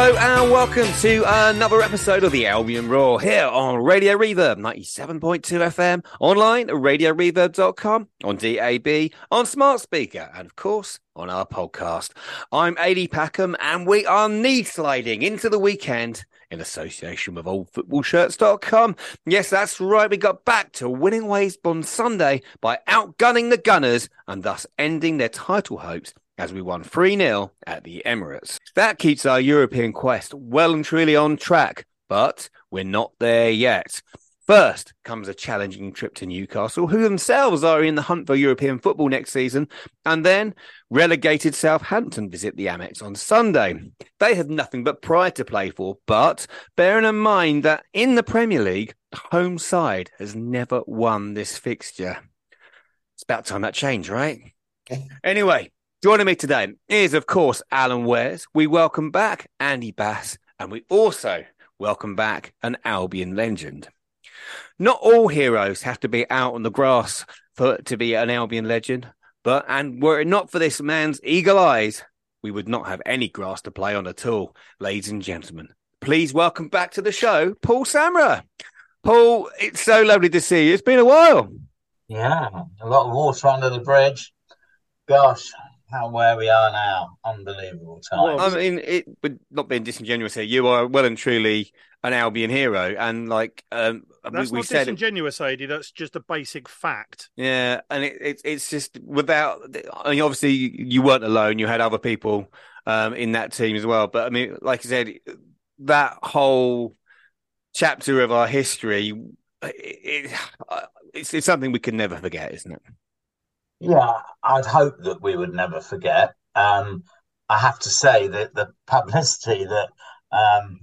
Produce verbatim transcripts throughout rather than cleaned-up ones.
Hello and welcome to another episode of the Albion Roar here on Radio Reverb ninety-seven point two F M, online at radio reverb dot com, on D A B, on smart speaker, and of course on our podcast. I'm Adi Packham and we are knee sliding into the weekend in association with old football shirts dot com. Yes, that's right, we got back to winning ways on Sunday by outgunning the Gunners and thus ending their title hopes as we won three nil at the Emirates. That keeps our European quest well and truly on track, but we're not there yet. First comes a challenging trip to Newcastle, who themselves are in the hunt for European football next season, and then relegated Southampton visit the Amex on Sunday. They have nothing but pride to play for, but bearing in mind that in the Premier League, the home side has never won this fixture. It's about time that changed, right? Anyway, joining me today is, of course, Alan Wares. We welcome back Andy Bass, and we also welcome back an Albion legend. Not all heroes have to be out on the grass for to be an Albion legend, but and were it not for this man's eagle eyes, we would not have any grass to play on at all. Ladies and gentlemen, please welcome back to the show, Paul Samra. Paul, it's so lovely to see you. It's been a while. Yeah, a lot of water under the bridge. Gosh. How where we are now, unbelievable times. Well, I mean, it would not being disingenuous here. You are well and truly an Albion hero, and like um, that's we, we not said, disingenuous, Adi. That's just a basic fact. Yeah, and it, it, it's just without. I mean, obviously, you weren't alone. You had other people um, in that team as well. But I mean, like I said, that whole chapter of our history, it, it, it's, it's something we can never forget, isn't it? Yeah, I'd hope that we would never forget. Um, I have to say that the publicity that um,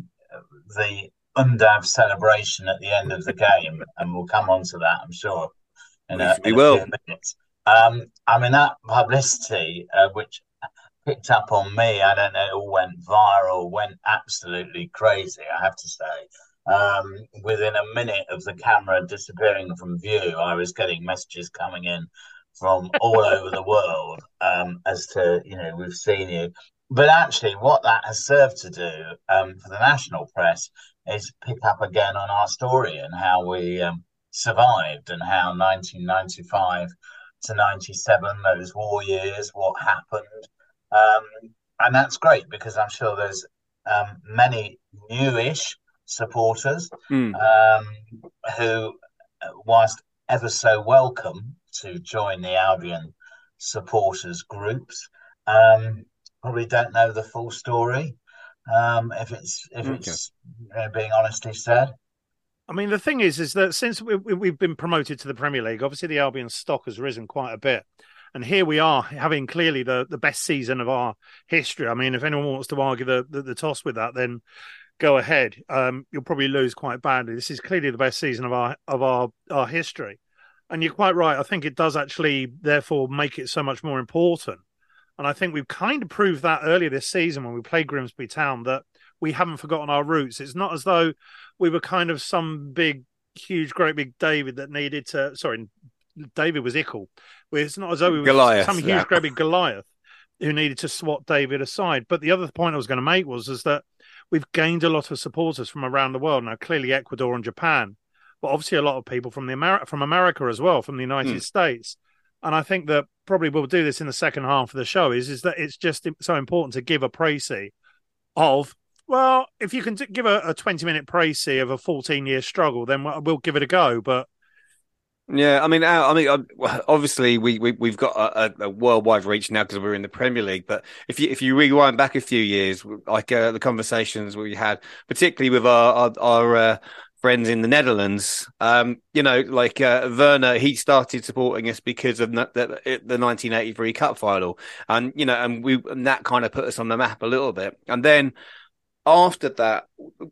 the Undav celebration at the end of the game, and we'll come on to that, I'm sure, in a, we in will. a few minutes. Um, I mean, that publicity, uh, which picked up on me, I don't know, it all went viral, went absolutely crazy, I have to say. Um, within a minute of the camera disappearing from view, I was getting messages coming in from all over the world um, as to, you know, we've seen you. But actually what that has served to do um, for the national press is pick up again on our story and how we um, survived and how nineteen ninety-five to ninety-seven, those war years, what happened. Um, and that's great because I'm sure there's um, many newish supporters mm. um, who, whilst ever so welcome to join the Albion supporters groups, um, probably don't know the full story. Um, if it's if okay. it's uh, being honestly said. I mean, the thing is, is that since we, we've been promoted to the Premier League, obviously the Albion stock has risen quite a bit, and here we are having clearly the, the best season of our history. I mean, if anyone wants to argue the the, the toss with that, then go ahead. Um, you'll probably lose quite badly. This is clearly the best season of our of our our history. And you're quite right. I think it does actually, therefore, make it so much more important. And I think we've kind of proved that earlier this season when we played Grimsby Town, that we haven't forgotten our roots. It's not as though we were kind of some big, huge, great big David that needed to... Sorry, David was Ickle. It's not as though we were Goliath, some huge, yeah. great big Goliath who needed to swat David aside. But the other point I was going to make was is that we've gained a lot of supporters from around the world. Now, clearly Ecuador and Japan, but obviously a lot of people from the Amer- from America as well, from the United mm. States. And I think that probably we'll do this in the second half of the show, is, is that it's just so important to give a précis of, well, if you can t- give a twenty-minute précis of a fourteen-year struggle, then we'll, we'll give it a go. But yeah, I mean, I mean, obviously we, we we've got a, a worldwide reach now because we're in the Premier League. But if you if you rewind back a few years, like uh, the conversations we had, particularly with our our, our uh, friends in the Netherlands, um, you know, like uh, Werner, he started supporting us because of the, the nineteen eighty-three Cup final, and you know, and we and that kind of put us on the map a little bit. And then after that,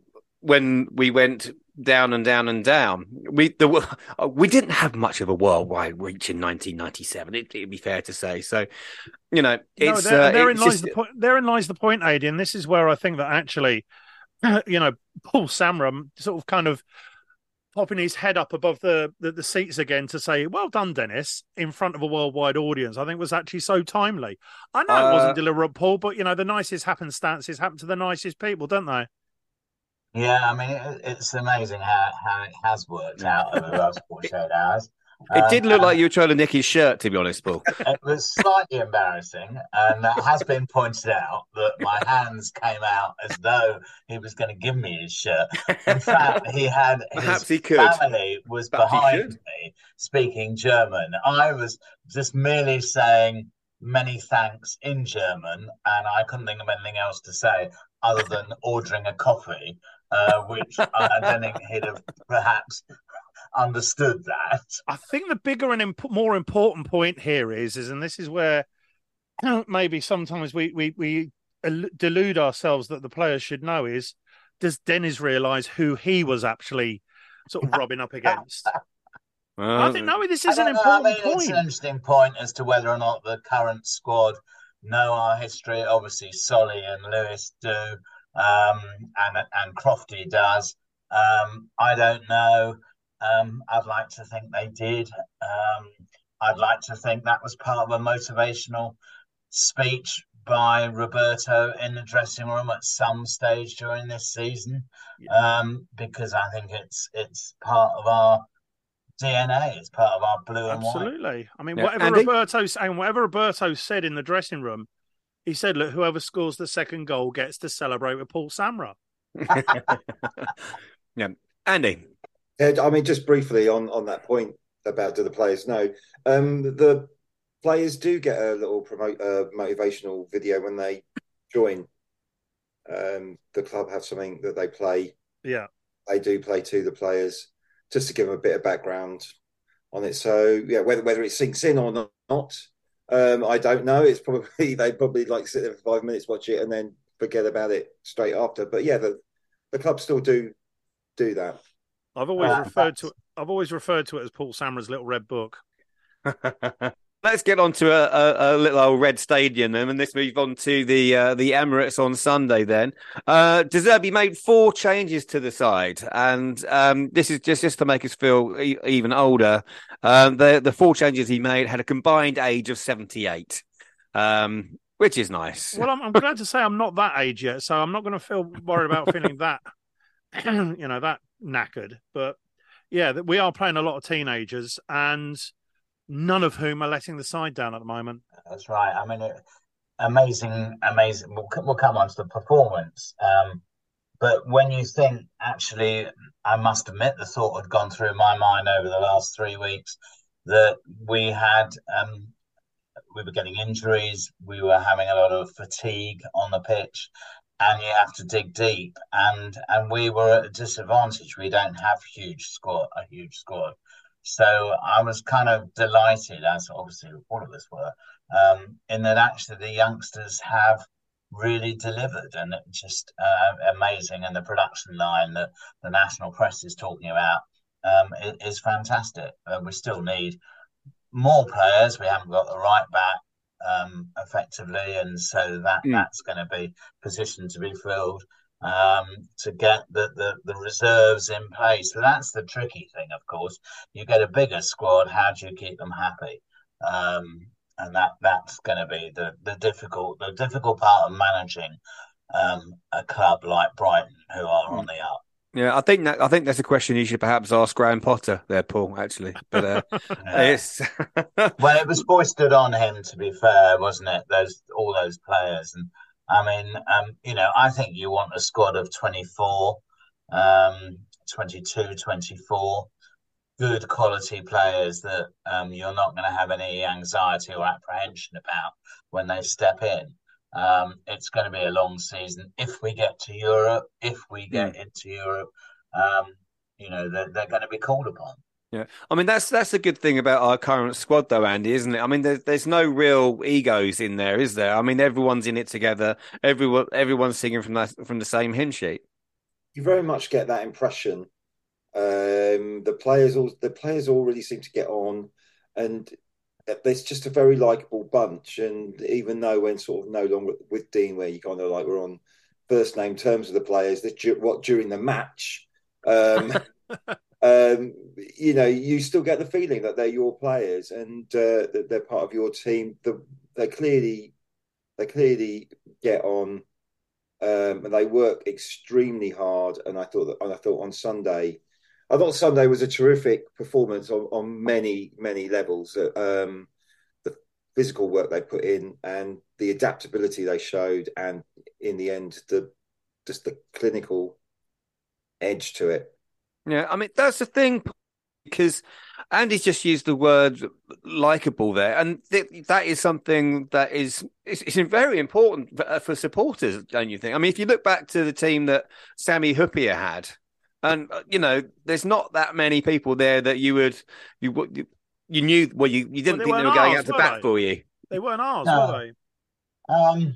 when we went down and down and down, we the, we didn't have much of a worldwide reach in nineteen ninety-seven. It, it'd be fair to say. So, you know, it's no, there, uh, therein it's lies just... the point. Therein lies the point, Adi, and this is where I think that actually, you know, Paul Samra sort of kind of popping his head up above the, the, the seats again to say, well done, Dennis, in front of a worldwide audience, I think was actually so timely. I know uh, it wasn't deliberate, Paul, but, you know, the nicest happenstances happen to the nicest people, don't they? Yeah, I mean, it, it's amazing how, how it has worked out over the last forty-eight hours. It um, did look like you were trying to nick his shirt, to be honest, Paul. It was slightly embarrassing, and it has been pointed out that my hands came out as though he was going to give me his shirt. In fact, he had Perhaps his he could. family was Perhaps behind me speaking German. I was just merely saying many thanks in German, and I couldn't think of anything else to say other than ordering a coffee, uh, which I don't think he'd have perhaps understood that. I think the bigger and imp- more important point here is, is, and this is where maybe sometimes we, we, we delude ourselves that the players should know is, does Dennis realise who he was actually sort of rubbing up against? Well, I think, no, this is an important know, I mean, point. It's an interesting point as to whether or not the current squad know our history. Obviously, Solly and Lewis do, um, and, and Crofty does. Um, I don't know. Um, I'd like to think they did. Um, I'd like to think that was part of a motivational speech by Roberto in the dressing room at some stage during this season, um, because I think it's it's part of our D N A. It's part of our blue and white. Absolutely. I mean, Yeah. whatever Andy? Roberto and whatever Roberto said in the dressing room, he said, "Look, whoever scores the second goal gets to celebrate with Paul Samra." Yeah, Andy. I mean, just briefly on, on that point about do the players know, um, the players do get a little promote uh, motivational video when they join. Um, the club have something that they play. Yeah, they do play to the players just to give them a bit of background on it. So yeah, whether whether it sinks in or not, um, I don't know. It's probably they probably like sit there for five minutes, watch it, and then forget about it straight after. But yeah, the the club still do do that. I've always Uh, referred to it, I've always referred to it as Paul Samra's little red book. Let's get on to a, a, a little old red stadium then, and let's move on to the uh, the Emirates on Sunday then. Uh, De Zerbi made four changes to the side, and um, this is just, just to make us feel e- even older. Um, the, the four changes he made had a combined age of seventy-eight, um, which is nice. Well, I'm, I'm glad to say I'm not that age yet, so I'm not going to feel worried about feeling that, you know, that knackered. But yeah, we are playing a lot of teenagers, and none of whom are letting the side down at the moment. That's right. I mean, it, amazing, amazing. We'll, we'll come on to the performance. Um, but when you think, actually, I must admit, the thought had gone through my mind over the last three weeks that we had, um, we were getting injuries, we were having a lot of fatigue on the pitch, and you have to dig deep. And and we were at a disadvantage. We don't have huge squad, a huge squad. So I was kind of delighted, as obviously all of us were, um, in that actually the youngsters have really delivered, and it's just uh, amazing. And the production line that the national press is talking about um, is, is fantastic. Uh, we still need more players. We haven't got the right back um, effectively, and so that mm. that's going to be positioned to be filled. Um, to get the, the, the reserves in place. So that's the tricky thing, of course. You get a bigger squad, how do you keep them happy? Um, and that that's going to be the, the difficult the difficult part of managing um, a club like Brighton, who are on the up. Yeah, I think that I think that's a question you should perhaps ask Graham Potter there, Paul, actually. But uh, yeah. it's well, it was foisted on him, to be fair, wasn't it? Those all those players. And I mean, um, you know, I think you want a squad of twenty-four, um, twenty-two, twenty-four good quality players that um, you're not going to have any anxiety or apprehension about when they step in. Um, it's going to be a long season. If we get to Europe, if we get mm. into Europe, um, you know, they're, they're going to be called upon. Yeah, I mean that's that's a good thing about our current squad, though, Andy, isn't it? I mean, there's there's no real egos in there, is there? I mean, everyone's in it together. Everyone everyone's singing from that from the same hymn sheet. You very much get that impression. Um, the players all the players all really seem to get on, and there's just a very likable bunch. And even though we're sort of no longer with Dean, where you kind of like we're on first name terms with the players, that what during the match. Um, um, you know, you still get the feeling that they're your players and uh, that they're part of your team. The, they clearly, they clearly get on, um, and they work extremely hard. And I thought that, and I thought on Sunday, I thought Sunday was a terrific performance on, on many, many levels. Um, the physical work they put in and the adaptability they showed, and in the end, the just the clinical edge to it. Yeah, I mean, that's the thing, because Andy's just used the word likable there, and th- that is something that is it's, it's very important for, for supporters, don't you think? I mean, if you look back to the team that Sami Hyypiä had, and you know, there's not that many people there that you would you you, you knew well you, you didn't Well, they think they weren't were going ours, out to were bat they? for you. They weren't ours, No. were they? Um,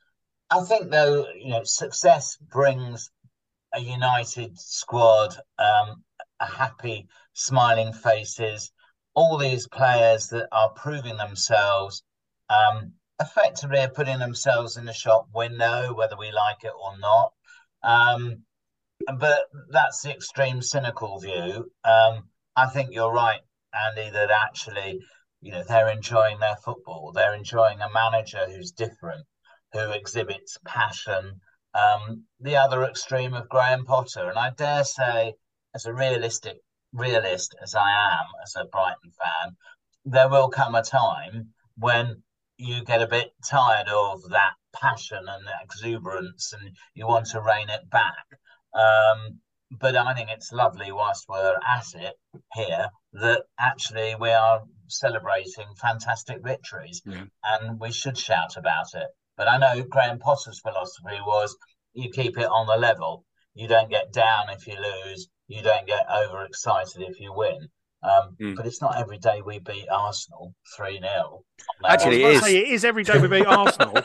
I think though, you know, success brings a united squad, um, a happy, smiling faces, all these players that are proving themselves, um, effectively are putting themselves in the shop window, whether we like it or not. Um, but that's the extreme cynical view. Um, I think you're right, Andy, that actually, you know, they're enjoying their football. They're enjoying a manager who's different, who exhibits passion. Um, the other extreme of Graham Potter, and I dare say, as a realistic realist as I am, as a Brighton fan, there will come a time when you get a bit tired of that passion and that exuberance, and you want to rein it back. Um, but I think it's lovely, whilst we're at it here, that actually we are celebrating fantastic victories, Yeah. and we should shout about it. But I know Graham Potter's philosophy was you keep it on the level. You don't get down if you lose. You don't get overexcited if you win. Um, Mm. But it's not every day we beat Arsenal three nil. Actually, I was it about to is. say, it is every day we beat Arsenal,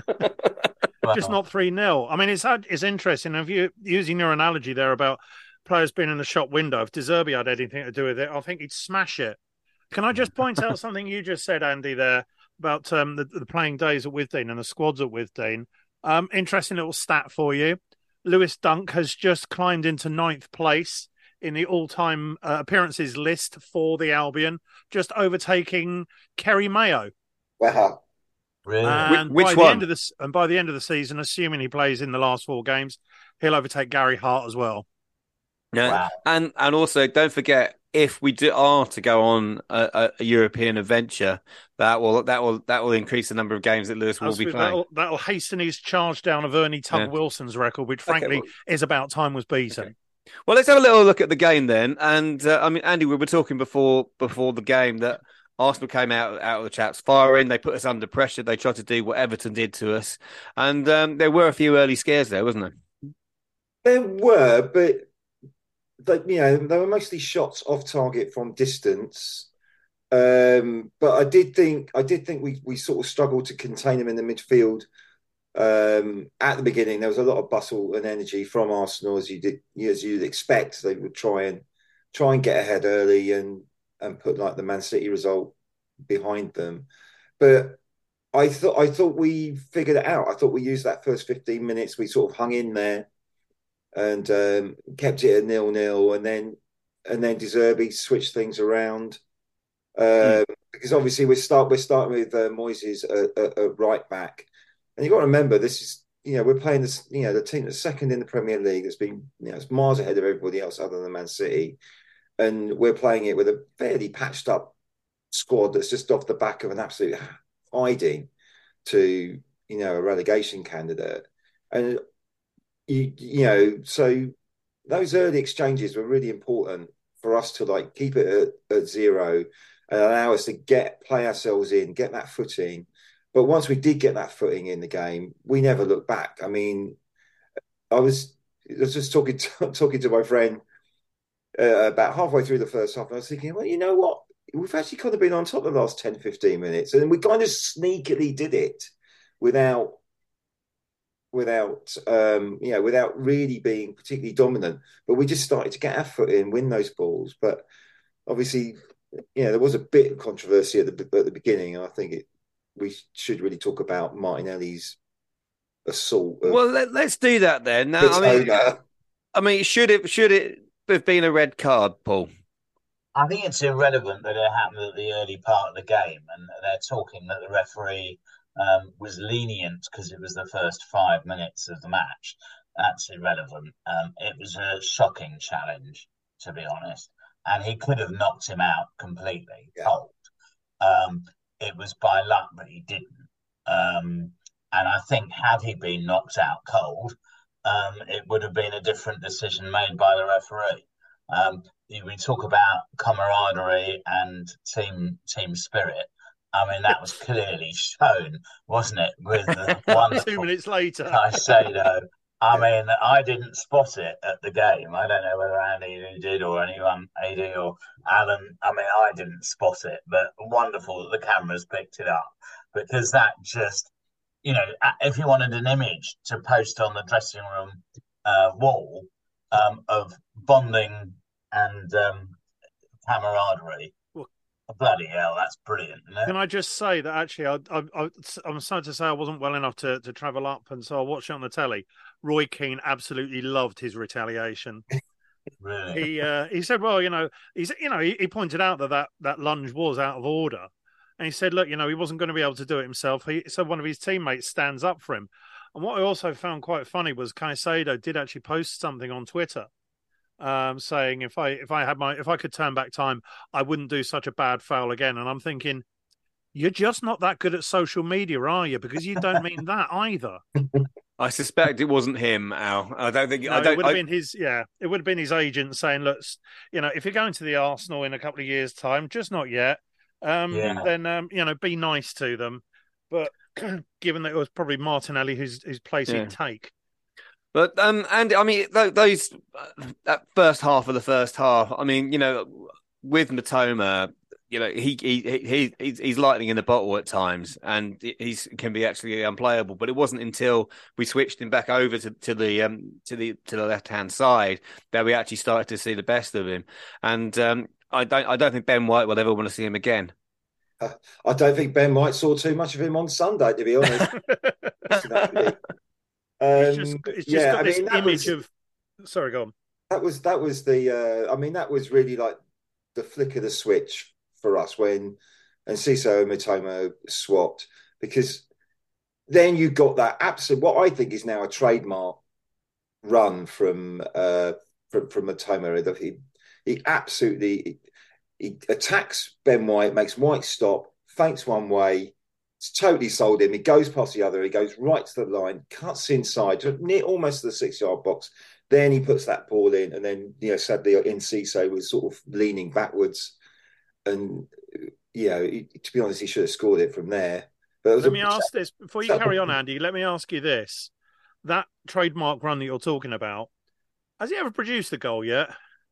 Well, just not three nil. I mean, it's it's interesting. If you using your analogy there about players being in the shop window, if De Zerbi had anything to do with it, I think he'd smash it. Can I just point out something you just said, Andy, there about um, the, the playing days at Withdean and the squads at Withdean? Um, interesting little stat for you. Lewis Dunk has just climbed into ninth place in the all-time uh, appearances list for the Albion, just overtaking Kerry Mayo. Wow. really? And Which by one? the end of the and by the end of the season, assuming he plays in the last four games, he'll overtake Gary Hart as well. Yeah, Wow. and and also don't forget, if we do are to go on a, a European adventure, that will that will that will increase the number of games that Lewis will be Absolutely. playing. That'll, that'll hasten his charge down of Ernie Tug Yeah. Wilson's record, which frankly well- is about time was beaten. Okay. Well, let's have a little look at the game then. And uh, I mean, Andy, we were talking before before the game that Arsenal came out out of the chaps firing. They put us under pressure. They tried to do what Everton did to us, and um, there were a few early scares there, wasn't there? There were, but they, you know, they were mostly shots off target from distance. Um, but I did think I did think we we sort of struggled to contain them in the midfield. Um, at the beginning, there was a lot of bustle and energy from Arsenal, as you did, as you'd expect. They would try and try and get ahead early and and put like the Man City result behind them. But I thought I thought we figured it out. I thought we used that first fifteen minutes. We sort of hung in there and um, kept it at nil nil, and then and then De Zerbi switched things around. Um, mm. Because obviously we start we're starting with uh, Moises at, at, at right back. And you've got to remember, this is, you know, we're playing this, you know, the team that's second in the Premier League that's been, you know, it's miles ahead of everybody else other than Man City. And we're playing it with a fairly patched up squad that's just off the back of an absolute hiding to, you know, a relegation candidate. And, you, you know, so those early exchanges were really important for us to like keep it at, at zero and allow us to get, play ourselves in, get that footing. But once we did get that footing in the game, we never looked back. I mean, I was, I was just talking to, talking to my friend uh, about halfway through the first half. And I was thinking, well, you know what? We've actually kind of been on top the last ten, fifteen minutes. And we kind of sneakily did it without, without, um, you know, without really being particularly dominant. But we just started to get our foot in, win those balls. But obviously, you know, there was a bit of controversy at the, at the beginning. And I think it, we should really talk about Martinelli's assault. Well, let, let's do that then. Now, I mean, owner. I mean, should it should it have been a red card, Paul? I think it's irrelevant that it happened at the early part of the game, and they're talking that the referee um, was lenient because it was the first five minutes of the match. That's irrelevant. Um, it was a shocking challenge, to be honest, and he could have knocked him out completely Yeah. cold. Um, it was by luck that he didn't. Um, and I think had he been knocked out cold, um, it would have been a different decision made by the referee. Um, we talk about camaraderie and team team spirit. I mean, that was clearly shown, wasn't it? With the wonderful Two minutes later, Caicedo. I mean, I didn't spot it at the game. I don't know whether Andy did or anyone, A D or Alan. I mean, I didn't spot it, but wonderful that the cameras picked it up because that just, you know, if you wanted an image to post on the dressing room uh, wall um, of bonding and um, camaraderie, well, bloody hell, that's brilliant. Isn't it? Can I just say that actually, I, I, I, I'm sorry to say I wasn't well enough to, to travel up, and so I watched it on the telly. Roy Keane absolutely loved his retaliation. Really? He uh, he said, well, you know, he's you know he, he pointed out that, that that lunge was out of order, and he said, look, you know, he wasn't going to be able to do it himself. He so one of his teammates stands up for him. And what I also found quite funny was Caicedo did actually post something on Twitter, um, saying if I if I had my if I could turn back time, I wouldn't do such a bad foul again. And I'm thinking, you're just not that good at social media, are you? Because you don't mean that either. I suspect it wasn't him, Al. I don't think. No, I don't. it would have I, been his. Yeah, it would have been his agent saying, "Look, you know, if you're going to the Arsenal in a couple of years' time, just not yet. Um, Yeah. Then um, you know, be nice to them." But given that it was probably Martinelli whose whose place Yeah. he'd take. But um, and I mean th- those that first half of the first half. I mean, you know, with Matoma, you know, he he he he's, he's lightning in the bottle at times, and he's can be actually unplayable. But it wasn't until we switched him back over to, to the um to the to the left hand side that we actually started to see the best of him. And um, I don't I don't think Ben White will ever want to see him again. Uh, I don't think Ben White saw too much of him on Sunday, to be honest. It's just, Um, it's just yeah, got I this mean, that image was, of. Sorry, go on. that was that was the. Uh, I mean, that was really like the flick of the switch for us when and Ciso and Mitoma swapped, because then you got that absolute what I think is now a trademark run from uh, from from Mitoma. He he absolutely he, he attacks Ben White, makes White stop, feints one way. It's totally sold him. He goes past the other. He goes right to the line, cuts inside, to near almost to the six-yard box. Then he puts that ball in, and then you know, sadly, Enciso was sort of leaning backwards, and you know, he, to be honest, he should have scored it from there. But it was Let a, me ask this before you carry on, Andy. Let me ask you this: that trademark run that you're talking about, has he ever produced a goal yet?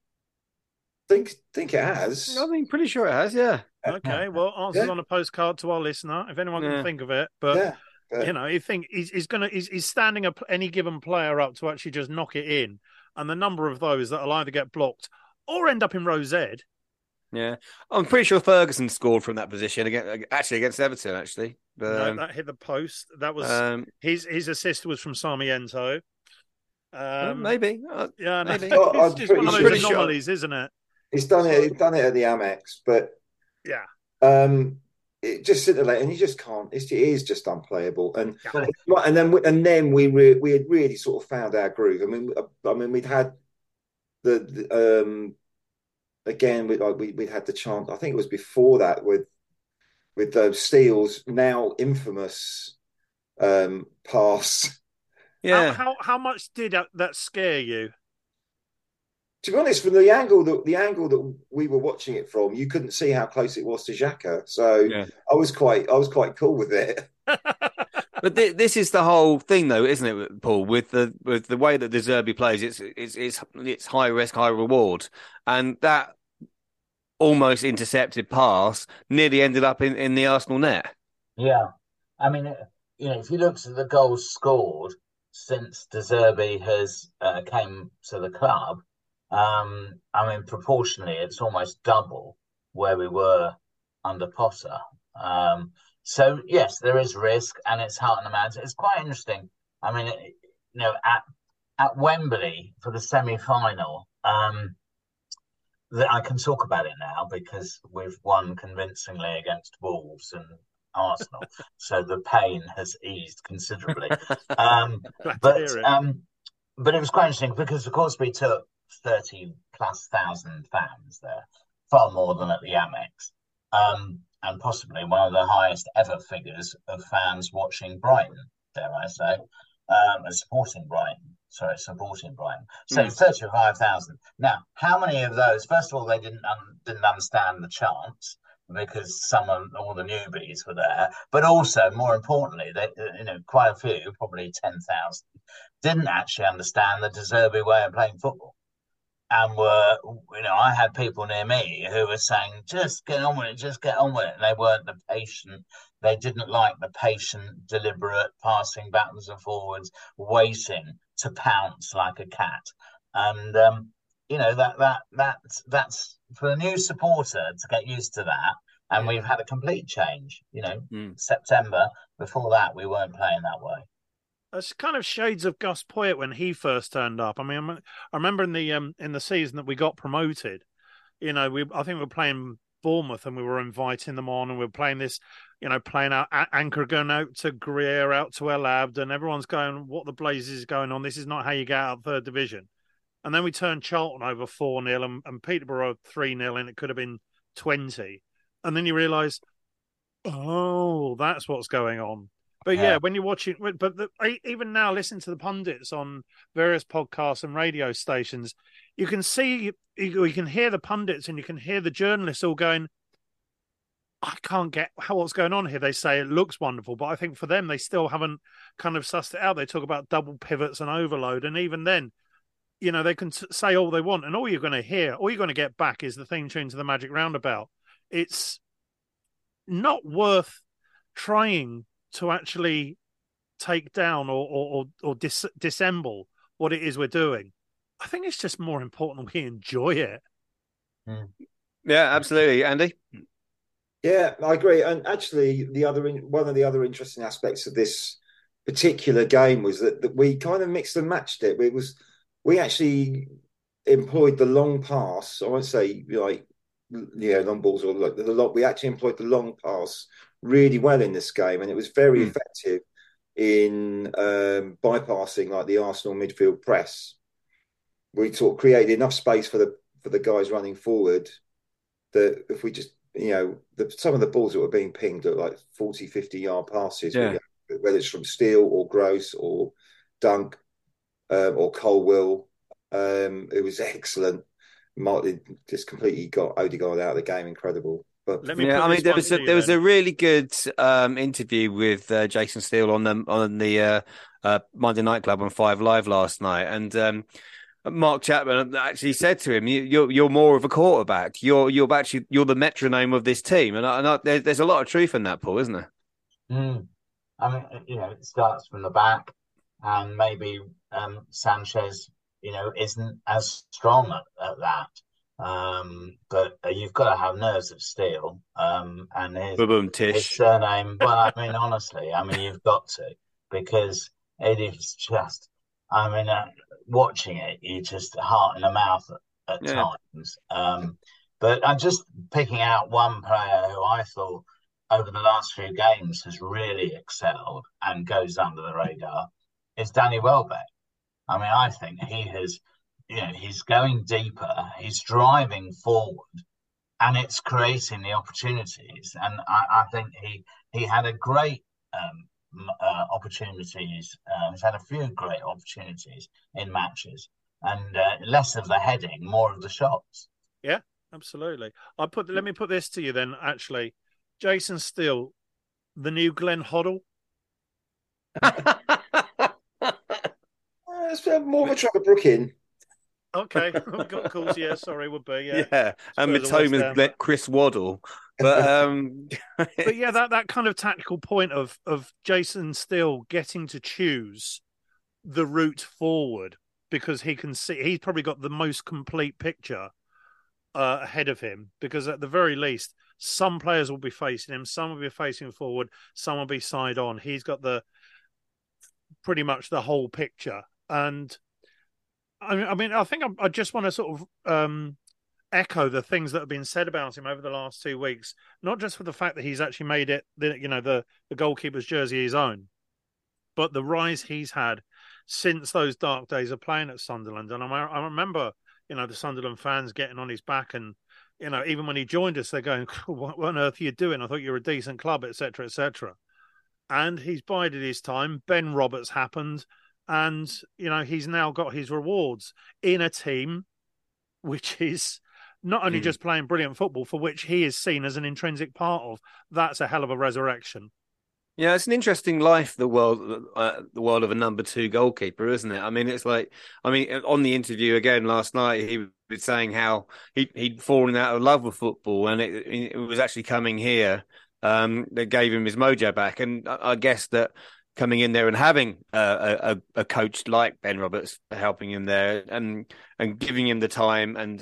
think think it has. I mean, pretty sure it has. Yeah. Okay, well, answers Yeah. on a postcard to our listener, if anyone Yeah. can think of it. But Yeah, but- you know, you think he's, he's gonna he's, he's standing a, any given player up to actually just knock it in, and the number of those that'll either get blocked or end up in row Z. Yeah, I'm pretty sure Ferguson scored from that position again, actually against Everton. Actually, No, um, that hit the post. That was um, his his assist was from Sarmiento. well, Um, maybe. Uh, yeah, no, maybe. Oh, it's I'm just one of pretty those sure- anomalies, isn't it? he's done it. He's done it at the Amex, but Yeah. um, it just sit there and you just can't. It's, it is just unplayable. And Yeah. and then and then we re, we had really sort of found our groove. I mean, I mean, we'd had the, the um again we like we we'd had the chance. I think it was before that with with uh, Steele's now infamous um pass. Yeah. How, how how much did that, that scare you? To be honest, from the angle that the angle that we were watching it from, you couldn't see how close it was to Xhaka. So Yeah. I was quite I was quite cool with it. But th- this is the whole thing, though, isn't it, Paul? With the with the way that the Zerbi plays, it's it's it's it's high risk, high reward, and that almost intercepted pass nearly ended up in, in the Arsenal net. Yeah, I mean, you know, if you look at the goals scored since De Zerbi has uh, came to the club, um, I mean, proportionally, it's almost double where we were under Potter. Um, so yes, there is risk, and it's heart in the mouth. It's quite interesting. I mean, it, you know, at at Wembley for the semi-final, um, that I can talk about it now because we've won convincingly against Wolves and Arsenal, so the pain has eased considerably. Um, but um, but it was quite interesting because, of course, we took thirty plus thousand fans there, far more than at the Amex, um, and possibly one of the highest ever figures of fans watching Brighton, dare I say, um, and supporting Brighton. Sorry, supporting Brighton. So mm. thirty-five thousand. Now, how many of those? First of all, they didn't um, didn't understand the chants because some of all the newbies were there. But also, more importantly, they, you know, quite a few, probably ten thousand, didn't actually understand the De Zerbi way of playing football. And were, you know, I had people near me who were saying, just get on with it, just get on with it. And they weren't the patient, they didn't like the patient, deliberate passing backwards and forwards, waiting to pounce like a cat. And, um, you know, that that that's, that's for a new supporter to get used to that. And yeah. we've had a complete change, you know, mm. September. Before that, we weren't playing that way. It's kind of shades of Gus Poyet when he first turned up. I mean, I remember in the um, in the season that we got promoted, you know, we I think we were playing Bournemouth and we were inviting them on and we were playing this, you know, playing out Anchor going out to Greer, out to El Abd, and everyone's going, what the blazes is going on? This is not how you get out of third division. And then we turned Charlton over four nil and, and Peterborough three nil and it could have been twenty. And then you realise, oh, that's what's going on. But yeah, yeah, when you're watching, but the, even now, listening to the pundits on various podcasts and radio stations, you can see, you, you can hear the pundits and you can hear the journalists all going, I can't get how what's going on here. They say it looks wonderful, but I think for them, they still haven't kind of sussed it out. They talk about double pivots and overload. And even then, you know, they can t- say all they want. And all you're going to hear, all you're going to get back is the theme tune to the Magic Roundabout. It's not worth trying to actually take down or or, or dis- dissemble what it is we're doing. I think it's just more important we enjoy it. Mm. Yeah, absolutely. Andy? Yeah, I agree. And actually, the other in, one of the other interesting aspects of this particular game was that, that we kind of mixed and matched it. It was we actually employed the long pass. I won't say like yeah, long balls or like the long. We actually employed the long pass really well in this game, and it was very mm. effective in um, bypassing like the Arsenal midfield press. We sort of created enough space for the for the guys running forward that if we just, you know, the, some of the balls that were being pinged at like forty, fifty yard passes, yeah. whether it's from Steele or Gross or Dunk um, or Colwill, um, it was excellent. Martin just completely got Odegaard out of the game. Incredible. But yeah, I mean, there was a, there was a really good um, interview with uh, Jason Steele on the on the uh, uh, Monday Night Club on Five Live last night, and um, Mark Chapman actually said to him, you, "You're you're more of a quarterback. You're you're actually you're the metronome of this team." And, I, and I, there, there's a lot of truth in that, Paul, isn't there? Mm. I mean, you know, it starts from the back, and maybe um, Sanchez, you know, isn't as strong at, at that. Um, but uh, you've got to have nerves of steel. Um, and his, Boom, Tish. his surname, well, I mean, honestly, I mean, you've got to, because it is just, I mean, uh, watching it, you just heart in the mouth at, at yeah. times. Um, but I'm just picking out one player who I thought over the last few games has really excelled and goes under the radar is Danny Welbeck. I mean, I think he has, you know, he's going deeper, he's driving forward, and it's creating the opportunities. And I, I think he he had a great um, uh, opportunities. Uh, he's had a few great opportunities in matches, and uh, less of the heading, more of the shots. Yeah, absolutely. I put. Let me put this to you then. Actually, Jason Steele, the new Glenn Hoddle. It's more of a Trevor Brooking. Okay, of course, yeah. Sorry, would be yeah. Yeah, and Matoma's let Chris Waddle, but um, but yeah, that, that kind of tactical point of of Jason Steele getting to choose the route forward because he can see he's probably got the most complete picture uh, ahead of him. Because at the very least, some players will be facing him, some will be facing forward, some will be side on. He's got the pretty much the whole picture. And I mean, I mean, I think I, I just want to sort of um, echo the things that have been said about him over the last two weeks, not just for the fact that he's actually made it, the, you know, the, the goalkeeper's jersey his own, but the rise he's had since those dark days of playing at Sunderland. And I, I remember, you know, the Sunderland fans getting on his back, and, you know, even when he joined us, they're going, what, what on earth are you doing? I thought you were a decent club, et cetera, et cetera. And he's bided his time. Ben Roberts happened, and, you know, he's now got his rewards in a team which is not only mm. just playing brilliant football, for which he is seen as an intrinsic part of. That's a hell of a resurrection. Yeah, it's an interesting life, the world, uh, the world of a number two goalkeeper, isn't it? I mean, it's like, I mean, on the interview again last night, he was saying how he, he'd fallen out of love with football, and it, it was actually coming here um, that gave him his mojo back. And I, I guess that coming in there and having uh, a, a coach like Ben Roberts helping him there and and giving him the time and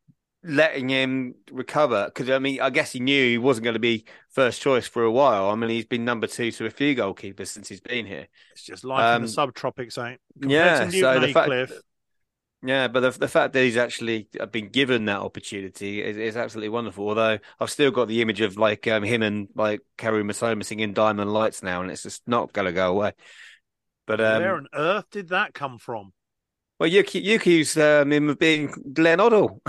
letting him recover, because I mean, I guess he knew he wasn't going to be first choice for a while. I mean, he's been number two to a few goalkeepers since he's been here. It's just life um, in the subtropics, ain't it? Yeah, so the fact, yeah, but the, the fact that he's actually been given that opportunity is, is absolutely wonderful. Although I've still got the image of like um, him and like Karu Masoma singing Diamond Lights now, and it's just not going to go away. But um, where on earth did that come from? Well, Yuki, Yuki's um, him of being Glenn Oddle.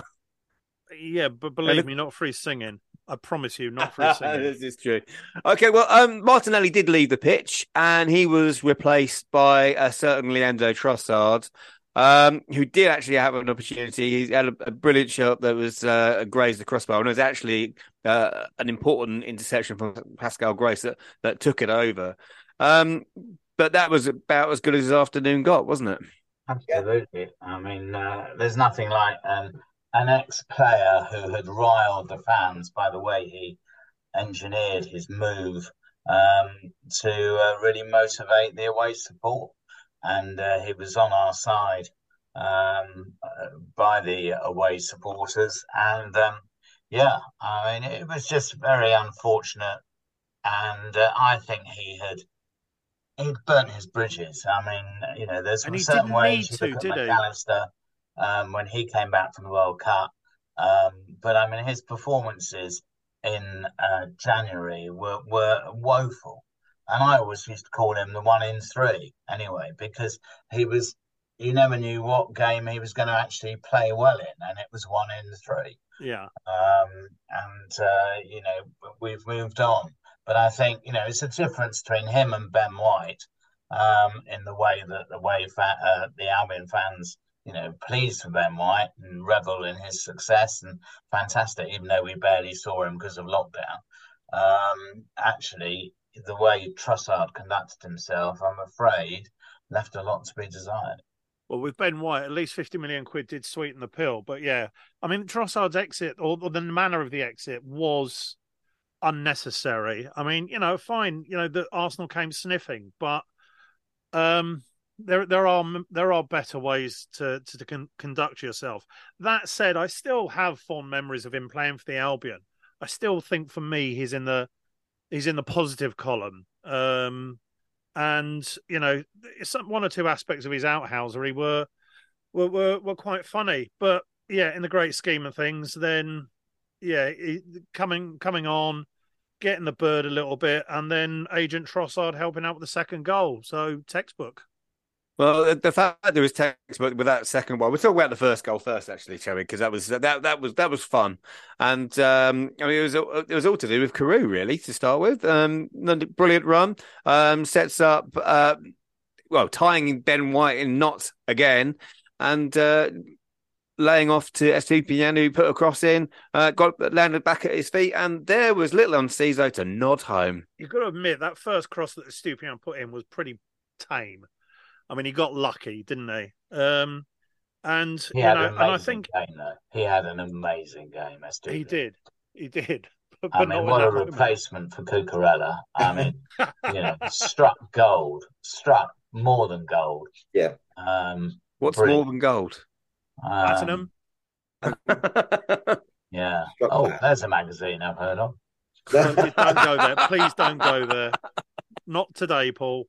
Yeah, but believe me, not for his singing. I promise you, not for his singing. This is true. Okay, well, um, Martinelli did leave the pitch, and he was replaced by a certain Leandro Trossard, um, who did actually have an opportunity. He had a, a brilliant shot that was uh, grazed the crossbar, and it was actually uh, an important interception from Pascal Gross that, that took it over. Um, but that was about as good as his afternoon got, wasn't it? Absolutely. I mean, uh, there's nothing like um, an ex-player who had riled the fans by the way he engineered his move um, to uh, really motivate the away support. And uh, he was on our side um, uh, by the away supporters. And um, yeah, I mean, it was just very unfortunate. And uh, I think he had he'd burnt his bridges. I mean, you know, there's certain ways you look at McAllister um, when he came back from the World Cup. Um, but I mean, his performances in uh, January were, were woeful. And I always used to call him the one in three anyway, because he was, you never knew what game he was going to actually play well in, and it was one in three. Yeah. Um, and, uh, you know, we've moved on. But I think, you know, it's a difference between him and Ben White um, in the way that the way fa- uh, the Albion fans, you know, pleased for Ben White and revel in his success and fantastic, even though we barely saw him because of lockdown. Um, actually, the way Trossard conducted himself, I'm afraid, left a lot to be desired. Well, with Ben White, at least fifty million quid did sweeten the pill. But yeah, I mean, Trossard's exit, or, or the manner of the exit, was unnecessary. I mean, you know, fine, you know, that Arsenal came sniffing, but um, there there are there are better ways to to, to con- conduct yourself. That said, I still have fond memories of him playing for the Albion. I still think, for me, he's in the he's in the positive column. Um, and you know, some one or two aspects of his outhousery were were were, were quite funny. But yeah, in the great scheme of things, then. Yeah, coming coming on, getting the bird a little bit, and then Agent Trossard helping out with the second goal. So textbook. Well, the fact that there was textbook with that second one, we'll talk about the first goal first, actually, shall we? Because that was that that was that was fun, and um, I mean it was it was all to do with Carew, really, to start with. Um, brilliant run, um, sets up, uh, well, tying Ben White in knots again, and. Uh, laying off to Estupiñán, who put a cross in, uh, got landed back at his feet, and there was little on Ciso to nod home. You've got to admit, that first cross that Estupiñán put in was pretty tame. I mean, he got lucky, didn't he? Um, and, he you had know, an and I think... Game, though. He had an amazing game, Estupiñán. He did. He did. But, I mean, what a moment. replacement for Cucurella. I mean, you know, struck gold. Struck more than gold. Yeah. Um, What's brilliant. more than gold? Platinum. Um, yeah. Oh, there's a magazine I've heard of. Don't, don't go there. Please don't go there. Not today, Paul.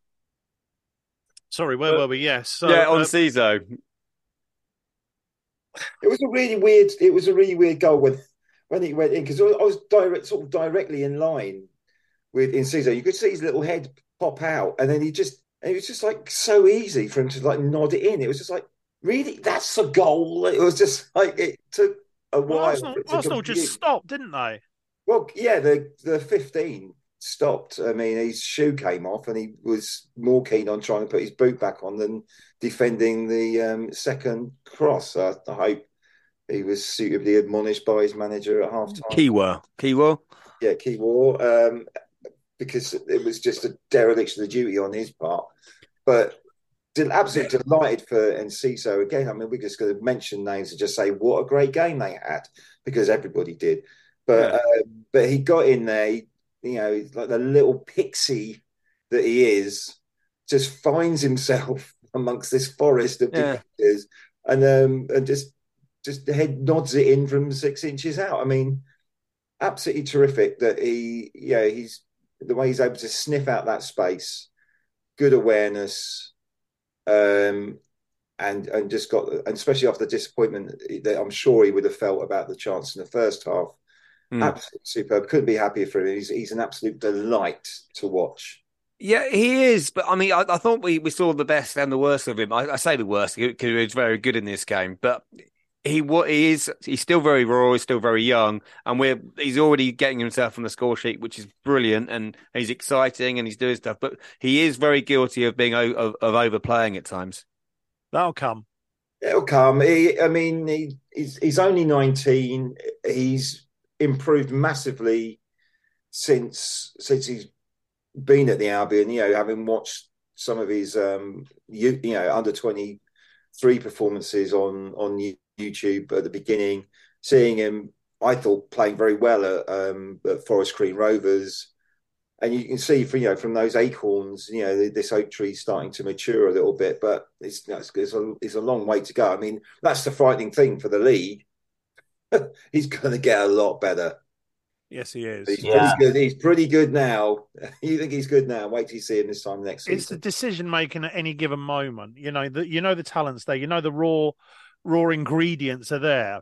Sorry, where were we? Yes. So, yeah, on uh, Ciso. It was a really weird. It was a really weird goal when when he went in because I was direct, sort of directly in line with Enciso. You could see his little head pop out, and then he just. And it was just like so easy for him to like nod it in. It was just like, really, that's a goal. It was just like it took a Well, while. Arsenal, for it to Arsenal just compute. stopped, didn't they? Well, yeah, the the fifteen stopped. I mean, his shoe came off, and he was more keen on trying to put his boot back on than defending the um, second cross. I, I hope he was suitably admonished by his manager at half time. Kiwa, Kiwa. Yeah, Kiwa, um, because it was just a dereliction of duty on his part. But absolutely delighted for Enciso again. I mean, we're just going to mention names and just say what a great game they had because everybody did. But yeah. uh, but he got in there, he, you know, like the little pixie that he is, just finds himself amongst this forest of yeah. defenders, and um, and just just the head nods it in from six inches out. I mean, absolutely terrific that he, yeah, he's the way he's able to sniff out that space, good awareness, um, and and just got, and especially after the disappointment that I'm sure he would have felt about the chance in the first half. Mm. Absolutely superb. Couldn't be happier for him. He's he's an absolute delight to watch. Yeah, he is. But I mean, I, I thought we, we saw the best and the worst of him. I, I say the worst because he was very good in this game, but he what he is he's still very raw. He's still very young, and we're he's already getting himself on the score sheet, which is brilliant, and he's exciting and he's doing stuff. But he is very guilty of being of, of overplaying at times. That'll come. It'll come. He, I mean, he, he's he's only nineteen. He's improved massively since since he's been at the Albion. You know, having watched some of his um you, you know under twenty-three performances on on YouTube at the beginning, seeing him, I thought playing very well at, um, at Forest Green Rovers, and you can see from you know from those acorns, you know, this oak tree starting to mature a little bit, but it's you know, it's, it's, a, it's a long way to go. I mean, that's the frightening thing for the league. He's going to get a lot better. Yes, he is. He's yeah. pretty good. He's pretty good now. You think he's good now? Wait till you see him this time next season. It's the decision making at any given moment. You know the you know the talent's there. You know the raw raw ingredients are there.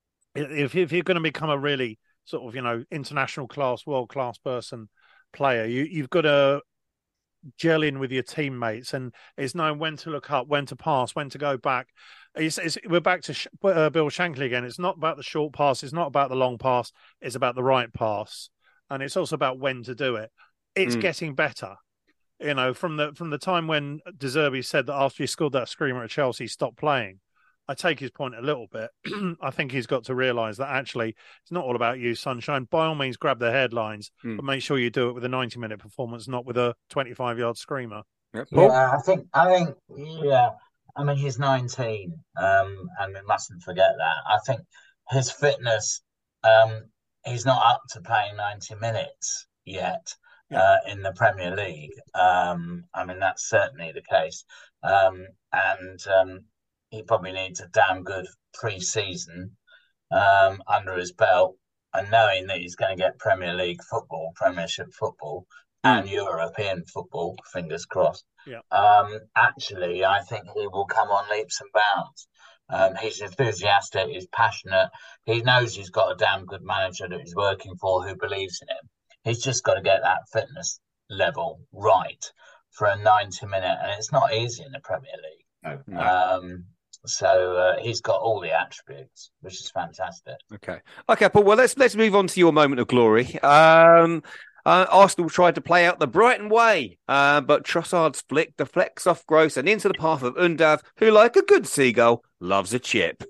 If if you're going to become a really sort of you know international class, world class person player, you you've got to gel in with your teammates, and it's knowing when to look up, when to pass, when to go back. It's, it's, we're back to uh, Bill Shankly again. It's not about the short pass. It's not about the long pass. It's about the right pass. And it's also about when to do it. It's mm. getting better. You know, from the from the time when De Zerbi said that after he scored that screamer at Chelsea, he stopped playing. I take his point a little bit. I think he's got to realise that actually it's not all about you, Sunshine. By all means, grab the headlines, mm. but make sure you do it with a ninety-minute performance, not with a twenty-five-yard screamer. Yep. Yeah, I think, I think, yeah. I mean, he's nineteen, um, and we mustn't forget that. I think his fitness, um, he's not up to playing ninety minutes yet yeah. uh, in the Premier League. Um, I mean, that's certainly the case. Um, and um, he probably needs a damn good pre-season um, under his belt, and knowing that he's going to get Premier League football, Premiership football, and mm. European football, fingers crossed. Yeah. Um, actually, I think he will come on leaps and bounds. Um, he's enthusiastic, he's passionate. He knows he's got a damn good manager that he's working for who believes in him. He's just got to get that fitness level right for a ninety minute, and it's not easy in the Premier League. No, no. Um, so uh, he's got all the attributes, which is fantastic. Okay, okay, Paul. Well, let's let's move on to your moment of glory. Um, Uh, Arsenal tried to play out the Brighton way, uh, but Trossard's flick deflects off Gross and into the path of Undav, who, like a good seagull, loves a chip.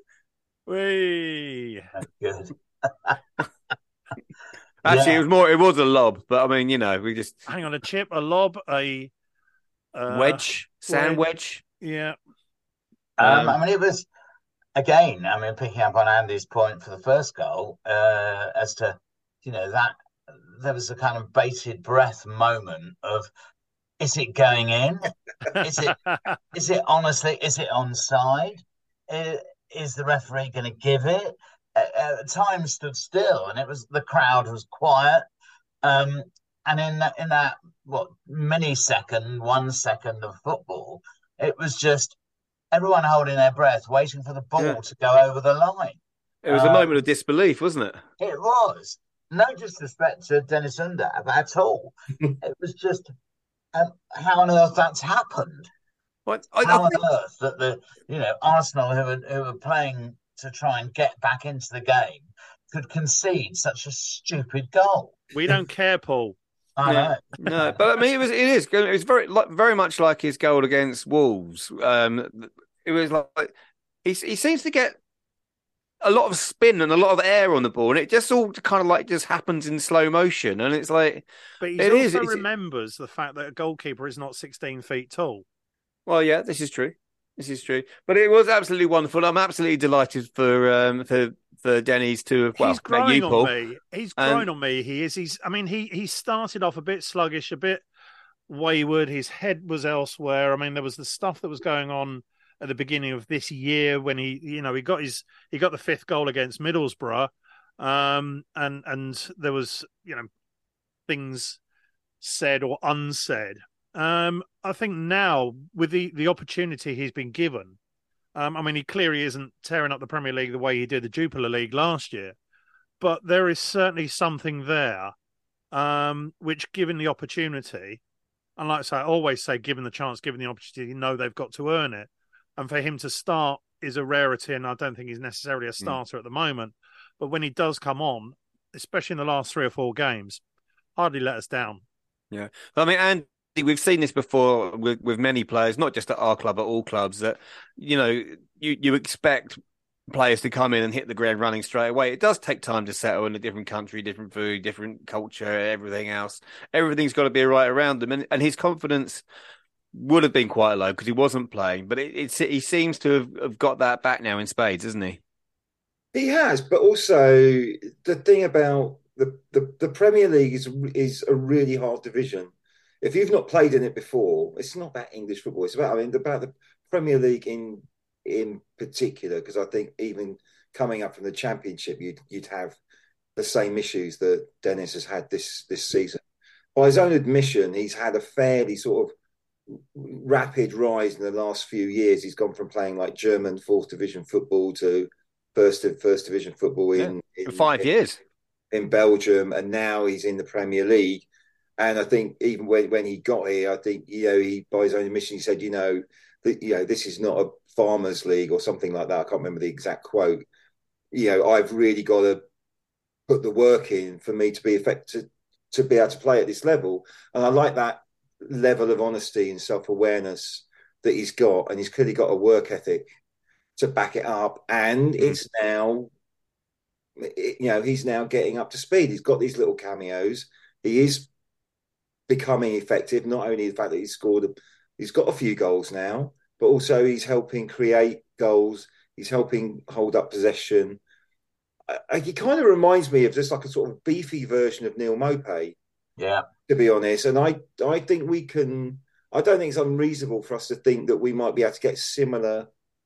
Whee! Good. Actually, yeah. it was more. It was a lob, but I mean, you know, we just hang on a chip, a lob, a uh, wedge, sand wedge. Yeah. Um, um, I mean, it was again. I mean, picking up on Andy's point for the first goal, uh, as to you know that. There was a kind of bated breath moment of, is it going in? Is it? Is it honestly? Is it onside? Is the referee going to give it? At times stood still, and it was the crowd was quiet. Um, and in that, in that what millisecond, one second of football, it was just everyone holding their breath, waiting for the ball Yeah. to go over the line. It was a Um, moment of disbelief, wasn't it? It was. No disrespect to Dennis Undav at all. It was just um, how on earth that's happened. What? I, How I on think, earth that the you know Arsenal, who are who are playing to try and get back into the game, could concede such a stupid goal. We don't care, Paul. I yeah, know. no, but I mean, it was, it is, it was very, like, very much like his goal against Wolves. Um, it was like he he seems to get a lot of spin and a lot of air on the ball, and it just all kind of like just happens in slow motion, and it's like, But he it also is, it's- remembers the fact that a goalkeeper is not sixteen feet tall. well, yeah, this is true. This is true. But it was absolutely wonderful. I'm absolutely delighted for um for for Denny's to have, well, He's met growing you, Paul. on me. He's And- growing on me. He is. He's. I mean, he he started off a bit sluggish, a bit wayward. His head was elsewhere. I mean, there was the stuff that was going on at the beginning of this year when he, you know, he got his he got the fifth goal against Middlesbrough, um, and and there was, you know, things said or unsaid. Um, I think now with the the opportunity he's been given, um, I mean, he clearly isn't tearing up the Premier League the way he did the Jupiler League last year, but there is certainly something there, um, which, given the opportunity, and like I say, I always say, given the chance, given the opportunity, you know they've got to earn it. And for him to start is a rarity, and I don't think he's necessarily a starter mm. at the moment. But when he does come on, especially in the last three or four games, hardly let us down. Yeah. I mean, and we've seen this before with, with many players, not just at our club, at all clubs, that, you know, you, you expect players to come in and hit the ground running straight away. It does take time to settle in a different country, different food, different culture, everything else. Everything's got to be right around them. And, and his confidence would have been quite low because he wasn't playing, but it, it's, he seems to have, have got that back now in spades, hasn't he? He has, but also the thing about the, the, the Premier League is is a really hard division. If you've not played in it before, it's not about English football. It's about, I mean, about the Premier League in in particular, because I think even coming up from the Championship, you'd you'd have the same issues that Dennis has had this this season. By his own admission, he's had a fairly sort of rapid rise in the last few years. He's gone from playing like German fourth division football to first first division football in, yeah, for in five in, years in Belgium, and now he's in the Premier League. And I think even when, when he got here, I think, you know, he, by his own admission, he said, you know, that, you know, this is not a farmers league or something like that. I can't remember the exact quote. You know, I've really got to put the work in for me to be effective, to be able to play at this level. And I like that level of honesty and self-awareness that he's got. And he's clearly got a work ethic to back it up. And mm. it's now, you know, he's now getting up to speed. He's got these little cameos. He is becoming effective. Not only the fact that he's scored, he's got a few goals now, but also he's helping create goals. He's helping hold up possession. I, he kind of reminds me of just like a sort of beefy version of Neil Maupay. Yeah, to be honest. And I, I think we can. I don't think it's unreasonable for us to think that we might be able to get similar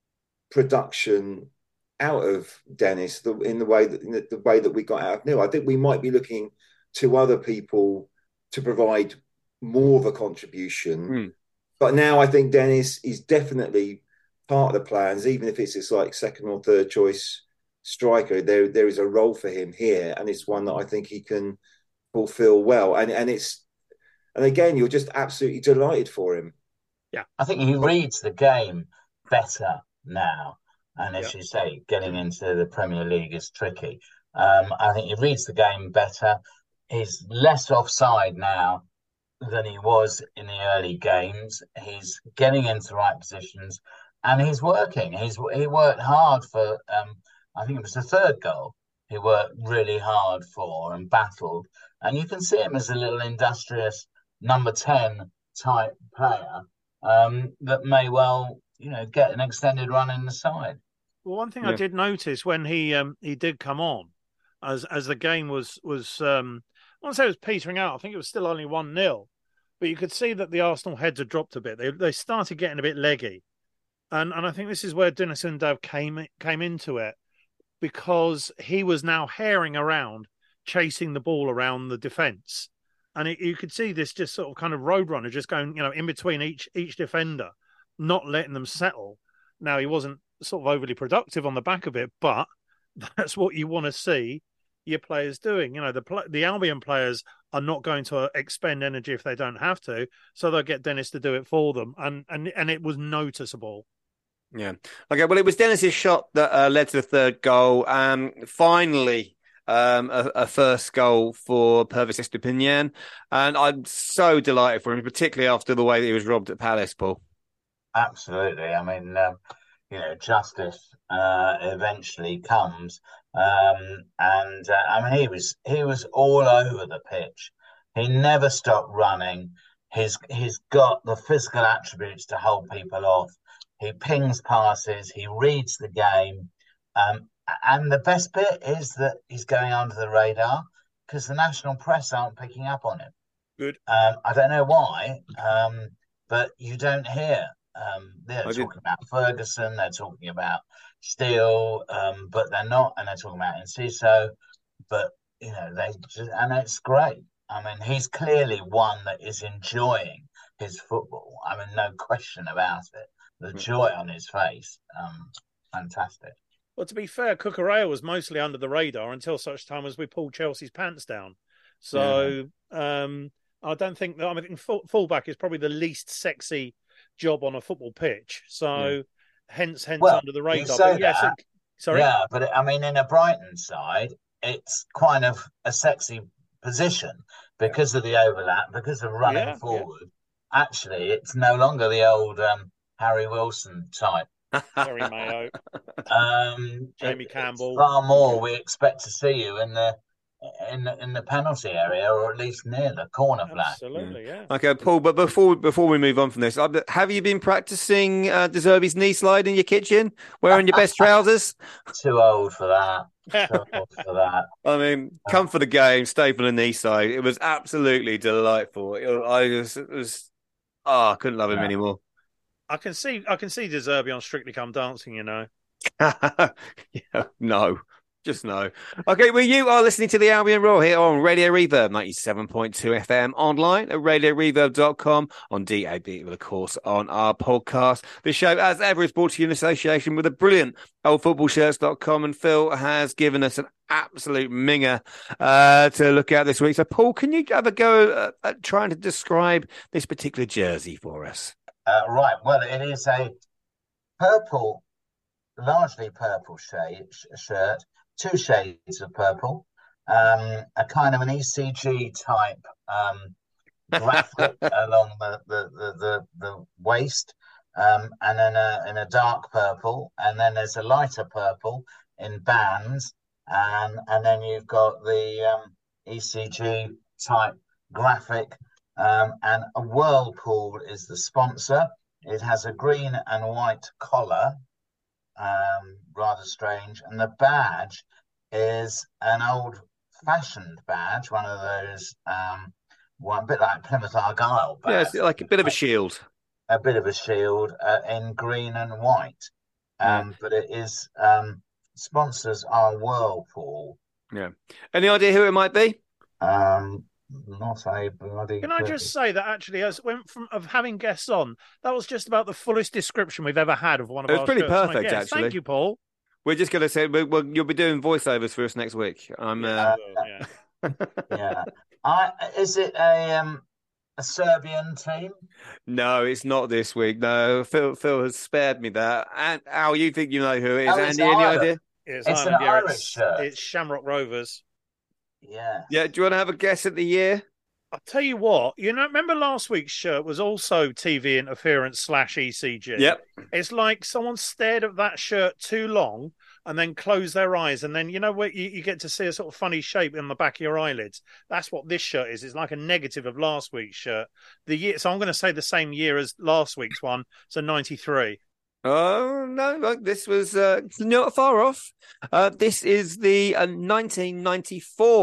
production out of Dennis the, in the way that in the, the way that we got out of Neil. I think we might be looking to other people to provide more of a contribution. Mm. But now I think Dennis is definitely part of the plans, even if it's this like second or third choice striker. There, there is a role for him here, and it's one that I think he can fulfill well. And and it's and again, you're just absolutely delighted for him. Yeah, I think he reads the game better now. And as yeah. you say, getting into the Premier League is tricky. Um, I think he reads the game better. He's less offside now than he was in the early games. He's getting into the right positions, and he's working. He's he worked hard for. Um, I think it was the third goal. He worked really hard for and battled, and you can see him as a little industrious number ten type player um, that may well, you know, get an extended run in the side. Well, one thing yeah. I did notice when he um, he did come on, as as the game was was. Um, I won't say it was petering out. I think it was still only one nil. But you could see that the Arsenal heads had dropped a bit. They they started getting a bit leggy. And and I think this is where Dennis Undav came, came into it, because he was now herring around, chasing the ball around the defence. And it, you could see this just sort of kind of roadrunner just going, you know, in between each each defender, not letting them settle. Now, he wasn't sort of overly productive on the back of it, but that's what you want to see your players doing. You know, the the Albion players are not going to expend energy if they don't have to, so they'll get Dennis to do it for them, and and and it was noticeable. Yeah. Okay. Well, it was Dennis's shot that uh, led to the third goal. Um, finally, um, a, a first goal for Pervis Estupiñán, and I'm so delighted for him, particularly after the way that he was robbed at Palace, Paul. Absolutely. I mean, um, you know, justice uh, eventually comes, um, and uh, I mean, he was he was all over the pitch. He never stopped running. He's he's got the physical attributes to hold people off. He pings passes. He reads the game. Um, and the best bit is that he's going under the radar because the national press aren't picking up on him. Good. Um, I don't know why, um, but you don't hear. Um, they're I talking did. about Ferguson. They're talking about Steele, um, but they're not. And they're talking about Enciso. But, you know, they just, and it's great. I mean, he's clearly one that is enjoying his football. I mean, no question about it. The joy on his face, um, fantastic. Well, to be fair, Cucurella was mostly under the radar until such time as we pulled Chelsea's pants down. So yeah. um, I don't think that. I mean, full, fullback is probably the least sexy job on a football pitch. So yeah. hence, hence well, under the radar. You say but yes, that, it, sorry. Yeah, but I mean, in a Brighton side, it's kind of a sexy position because of the overlap, because of running yeah, forward. Yeah. Actually, it's no longer the old. Um, Harry Wilson type. Terry Mayo. Um, Jamie it, Campbell. Far more we expect to see you in the in the, in the penalty area, or at least near the corner flag. Absolutely, yeah. Okay, Paul. But before before we move on from this, have you been practicing uh, De Zerbi's knee slide in your kitchen, wearing your best trousers? Too old for that. Too old for that. I mean, come for the game, stay for the knee slide. It was absolutely delightful. It, I was, it was, oh, I couldn't love him yeah. anymore. I can see, I can see De Zerbi on Strictly Come Dancing. You know. yeah, no. Just no. Okay, well, you are listening to the Albion Roar here on Radio Reverb, ninety-seven point two F M, online at radio reverb dot com, on D A B, of course, on our podcast. The show, as ever, is brought to you in association with the brilliant old football shirts dot com, and Phil has given us an absolute minger uh, to look at this week. So, Paul, can you have a go uh, at trying to describe this particular jersey for us? Uh, right. Well, it is a purple, largely purple shade, shirt. Two shades of purple, um, a kind of an E C G type um, graphic along the, the, the, the, the waist, um, and then a, in a dark purple, and then there's a lighter purple in bands, and and then you've got the um, E C G type graphic, um, and a Whirlpool is the sponsor. It has a green and white collar. Um, rather strange, and the badge is an old-fashioned badge, one of those, um, one a bit like Plymouth Argyle badge. Yeah, it's like a bit of a shield. A bit of a shield uh, in green and white, um, yeah. but it is um, sponsors are Whirlpool. Yeah. Any idea who it might be? Um. Not a bloody. Can I just say that actually, as went from of having guests on, that was just about the fullest description we've ever had of one of our. It was our pretty shirts. perfect, actually. Thank you, Paul. We're just going to say well, well, you'll be doing voiceovers for us next week. I'm. Yeah. Uh... yeah. yeah. I, is it a um a Serbian team? No, it's not this week. No, Phil. Phil has spared me that. And Al, you think you know who it is? Oh, Andy, any Ireland. idea? It's, it's Ireland, an yeah, Irish it's, shirt. It's Shamrock Rovers. Yeah. Yeah. Do you want to have a guess at the year? I'll tell you what, you know, remember last week's shirt was also T V interference slash E C G? Yep. It's like someone stared at that shirt too long and then closed their eyes. And then, you know, where you, you get to see a sort of funny shape in the back of your eyelids. That's what this shirt is. It's like a negative of last week's shirt. The year, so I'm going to say the same year as last week's one. So ninety-three. Oh, no, this was uh, not far off. Uh, this is the uh, nineteen ninety-four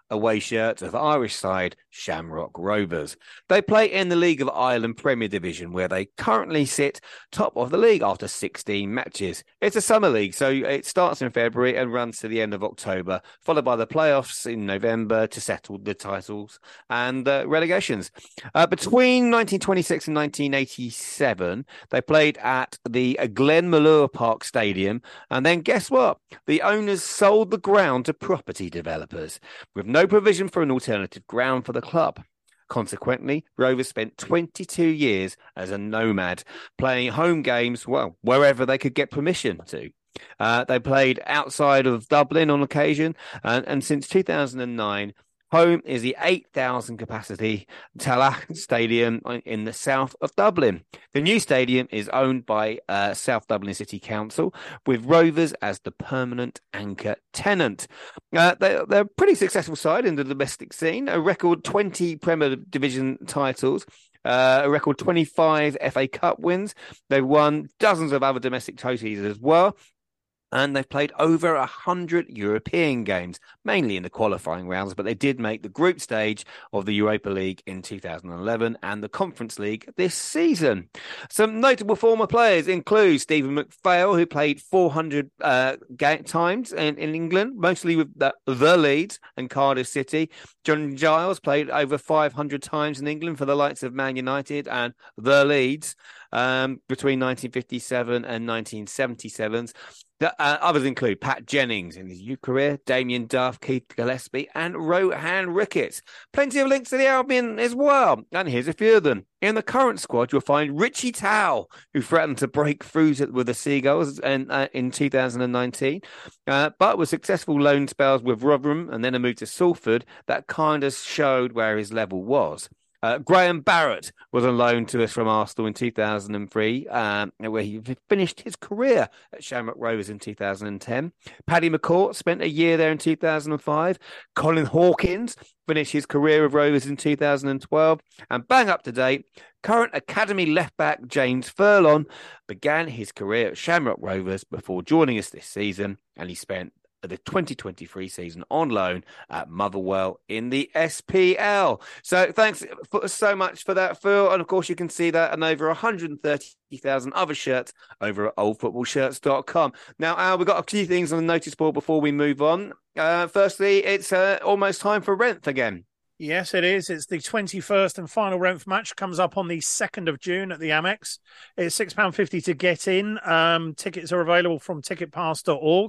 away shirt of Irish side Shamrock Rovers. They play in the League of Ireland Premier Division, where they currently sit top of the league after sixteen matches. It's a summer league, so it starts in February and runs to the end of October, followed by the playoffs in November to settle the titles and uh, relegations. Uh, between nineteen twenty-six and nineteen eighty-seven, they played at the Glenmalure Park Stadium, and then guess what? The owners sold the ground to property developers, with no provision for an alternative ground for the club. Consequently, Rovers spent twenty-two years as a nomad, playing home games, well, wherever they could get permission to. Uh, they played outside of Dublin on occasion, and, and since two thousand nine, home is the eight thousand capacity Tallaght Stadium in the south of Dublin. The new stadium is owned by uh, South Dublin City Council, with Rovers as the permanent anchor tenant. Uh, they, they're a pretty successful side in the domestic scene, a record twenty Premier Division titles, Uh, a record twenty-five F A Cup wins. They've won dozens of other domestic trophies as well. And they've played over one hundred European games, mainly in the qualifying rounds, but they did make the group stage of the Europa League in two thousand eleven and the Conference League this season. Some notable former players include Stephen McPhail, who played four hundred uh, ga- times in, in England, mostly with the, the Leeds and Cardiff City. John Giles played over five hundred times in England for the likes of Man United and the Leeds um, between nineteen fifty-seven and nineteen seventy-seven. The, uh, others include Pat Jennings in his youth career, Damien Duff, Keith Gillespie, and Rohan Ricketts. Plenty of links to the Albion as well. And here's a few of them. In the current squad, you'll find Richie Towell, who threatened to break through with the Seagulls in, uh, in two thousand nineteen, uh, but with successful loan spells with Rotherham and then a move to Salford that kind of showed where his level was. Uh, Graham Barrett was on loan to us from Arsenal in two thousand three, um, where he finished his career at Shamrock Rovers in two thousand ten. Paddy McCourt spent a year there in two thousand five. Colin Hawkins finished his career with Rovers in two thousand twelve. And bang up to date, current academy left-back James Furlong began his career at Shamrock Rovers before joining us this season, and he spent the twenty twenty-three season on loan at Motherwell in the S P L. So thanks for, so much for that, Phil. And of course, you can see that and over one hundred thirty thousand other shirts over at old football shirts dot com. Now, Al, we've got a few things on the notice board before we move on. Uh, firstly, it's uh, almost time for Renth again. Yes, it is. It's the twenty-first and final Renth match. Comes up on the second of June at the Amex. It's six pounds fifty to get in. Um, tickets are available from ticket pass dot org.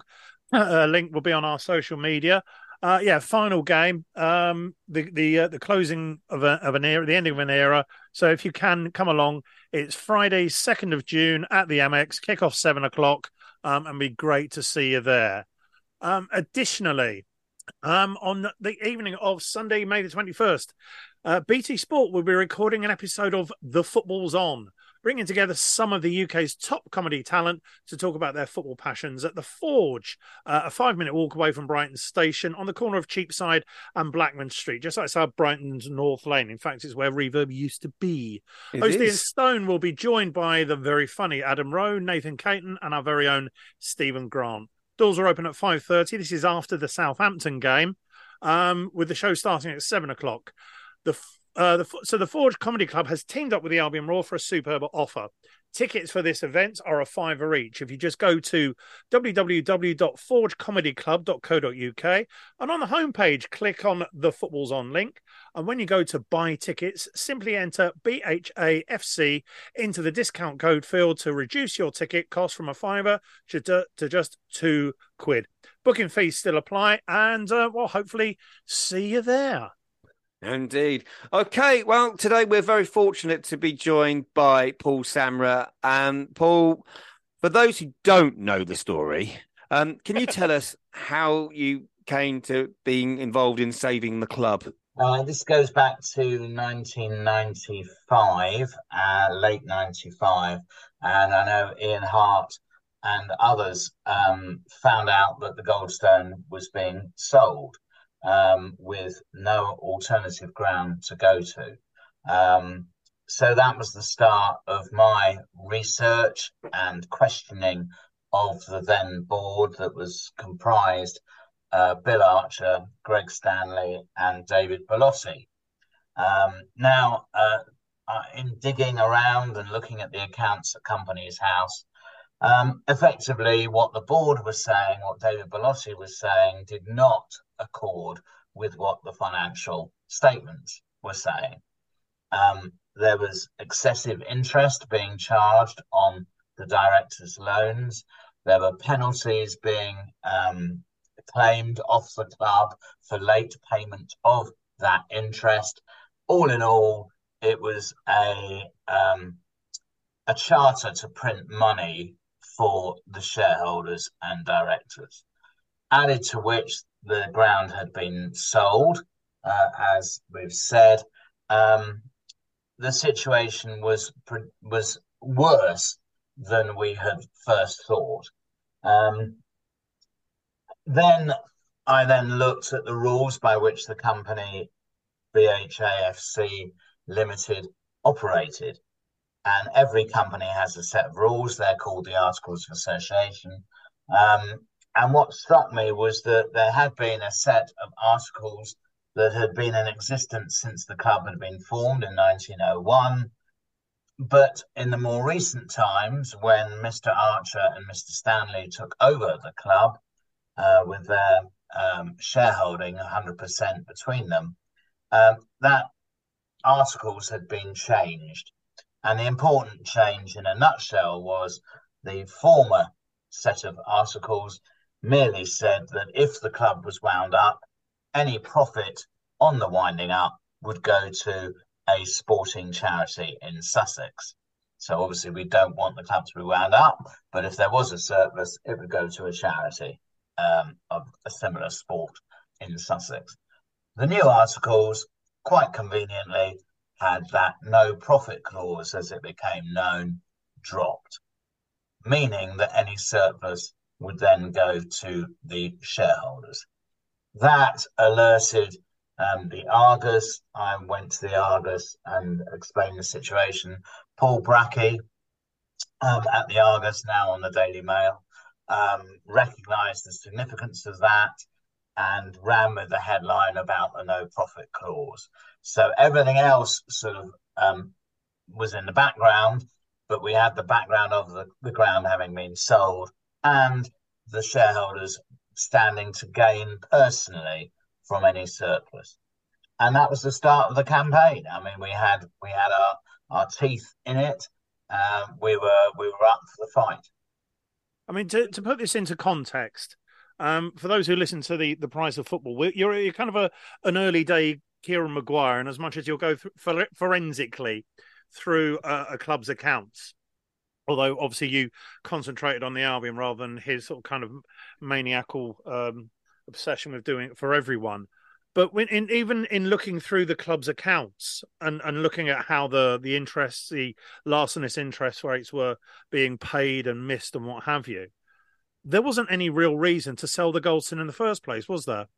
A link will be on our social media. Uh, yeah, final game. Um, the the uh, the closing of a, of an era, the ending of an era. So if you can come along, it's Friday, second of June at the Amex. Kick off seven o'clock. Um, and be great to see you there. Um, additionally, um, on the evening of Sunday, May the twenty-first, uh, B T Sport will be recording an episode of The Football's On, bringing together some of the U K's top comedy talent to talk about their football passions at The Forge, uh, a five-minute walk away from Brighton Station on the corner of Cheapside and Blackman Street, just outside Brighton's North Lane. In fact, it's where Reverb used to be. It Hosty and is. Stone will be joined by the very funny Adam Rowe, Nathan Caton, and our very own Stephen Grant. Doors are open at five thirty. This is after the Southampton game, um, with the show starting at seven o'clock. The Uh, the, so the Forge Comedy Club has teamed up with the Albion Roar for a superb offer. Tickets for this event are a fiver each. If you just go to w w w dot forge comedy club dot co dot u k and on the homepage, click on the Football's On link. And when you go to buy tickets, simply enter B H A F C into the discount code field to reduce your ticket cost from a fiver to, to just two quid. Booking fees still apply, and uh, well, hopefully see you there. Indeed. Okay, well, today we're very fortunate to be joined by Paul Samra. And Paul, for those who don't know the story, um, can you tell us how you came to being involved in saving the club? Uh, this goes back to nineteen ninety-five, uh, late ninety-five, and I know Ian Hart and others um, found out that the Goldstone was being sold. Um, with no alternative ground to go to. Um, so that was the start of my research and questioning of the then board that was comprised uh, Bill Archer, Greg Stanley, and David Bellotti. Um, now, uh, uh, in digging around and looking at the accounts at Companies House, um, effectively what the board was saying, what David Bellotti was saying, did not accord with what the financial statements were saying. Um, there was excessive interest being charged on the directors' loans. There were penalties being um, claimed off the club for late payment of that interest. All in all, it was a um, a charter to print money for the shareholders and directors. Added to which, the ground had been sold, uh, as we've said. Um, the situation was was worse than we had first thought. Um, then I then looked at the rules by which the company B H A F C Limited operated. And every company has a set of rules. They're called the Articles of Association. Um, and what struck me was that there had been a set of articles that had been in existence since the club had been formed in nineteen oh one. But in the more recent times, when Mister Archer and Mister Stanley took over the club uh, with their um, shareholding one hundred percent between them, um, that articles had been changed. And the important change in a nutshell was the former set of articles merely said that if the club was wound up, any profit on the winding up would go to a sporting charity in Sussex. So obviously we don't want the club to be wound up, but if there was a surplus, it would go to a charity um, of a similar sport in Sussex. The new articles, quite conveniently, had that no profit clause, as it became known, dropped, meaning that any surplus would then go to the shareholders. That alerted um, the Argus. I went to the Argus and explained the situation. Paul Brackey um, at the Argus, now on the Daily Mail, um, recognised the significance of that and ran with the headline about the no profit clause. So everything else sort of um, was in the background, but we had the background of the, the ground having been sold and the shareholders standing to gain personally from any surplus. And that was the start of the campaign. I mean, we had we had our, our teeth in it. Um, we were we were up for the fight. I mean, to, to put this into context, um, for those who listen to the, the Price of Football, you're, you're kind of a an early day Kieran Maguire, and as much as you'll go th- for, forensically through a, a club's accounts, although obviously you concentrated on the Albion rather than his sort of kind of maniacal um, obsession with doing it for everyone. But when in, even in looking through the club's accounts and, and looking at how the, the interests, the larcenous interest rates were being paid and missed and what have you, there wasn't any real reason to sell the Goldstone in the first place, was there?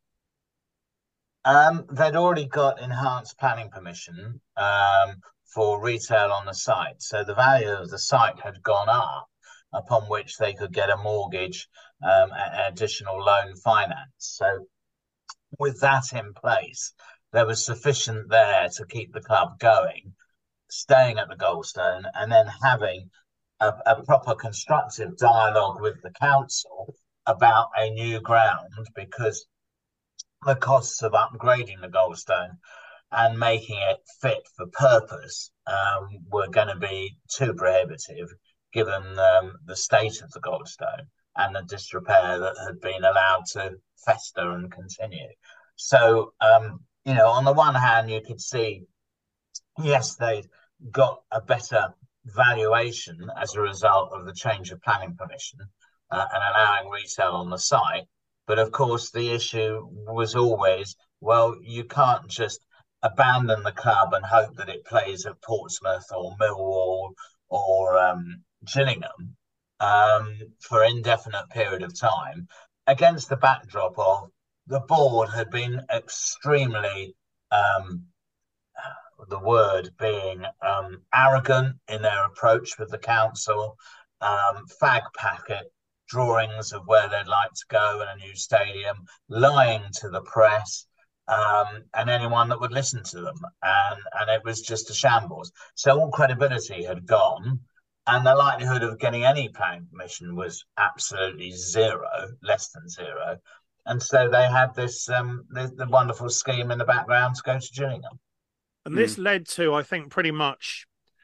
Um, they'd already got enhanced planning permission um, for retail on the site. So the value of the site had gone up, upon which they could get a mortgage um, and additional loan finance. So with that in place, there was sufficient there to keep the club going, staying at the Goldstone, and then having a, a proper constructive dialogue with the council about a new ground, because the costs of upgrading the Goldstone and making it fit for purpose um, were going to be too prohibitive, given um, the state of the Goldstone and the disrepair that had been allowed to fester and continue. So, um, you know, on the one hand, you could see, yes, they'd got a better valuation as a result of the change of planning permission uh, and allowing retail on the site. But of course, the issue was always, well, you can't just abandon the club and hope that it plays at Portsmouth or Millwall or um, Gillingham um, for an indefinite period of time, against the backdrop of the board had been extremely, um, the word being um, arrogant in their approach with the council, um, fag packet drawings of where they'd like to go and a new stadium, lying to the press um, and anyone that would listen to them. And, and it was just a shambles. So all credibility had gone, and the likelihood of getting any planning permission was absolutely zero, less than zero. And so they had this um, the, the wonderful scheme in the background to go to Gillingham. And this mm. led to, I think, pretty much,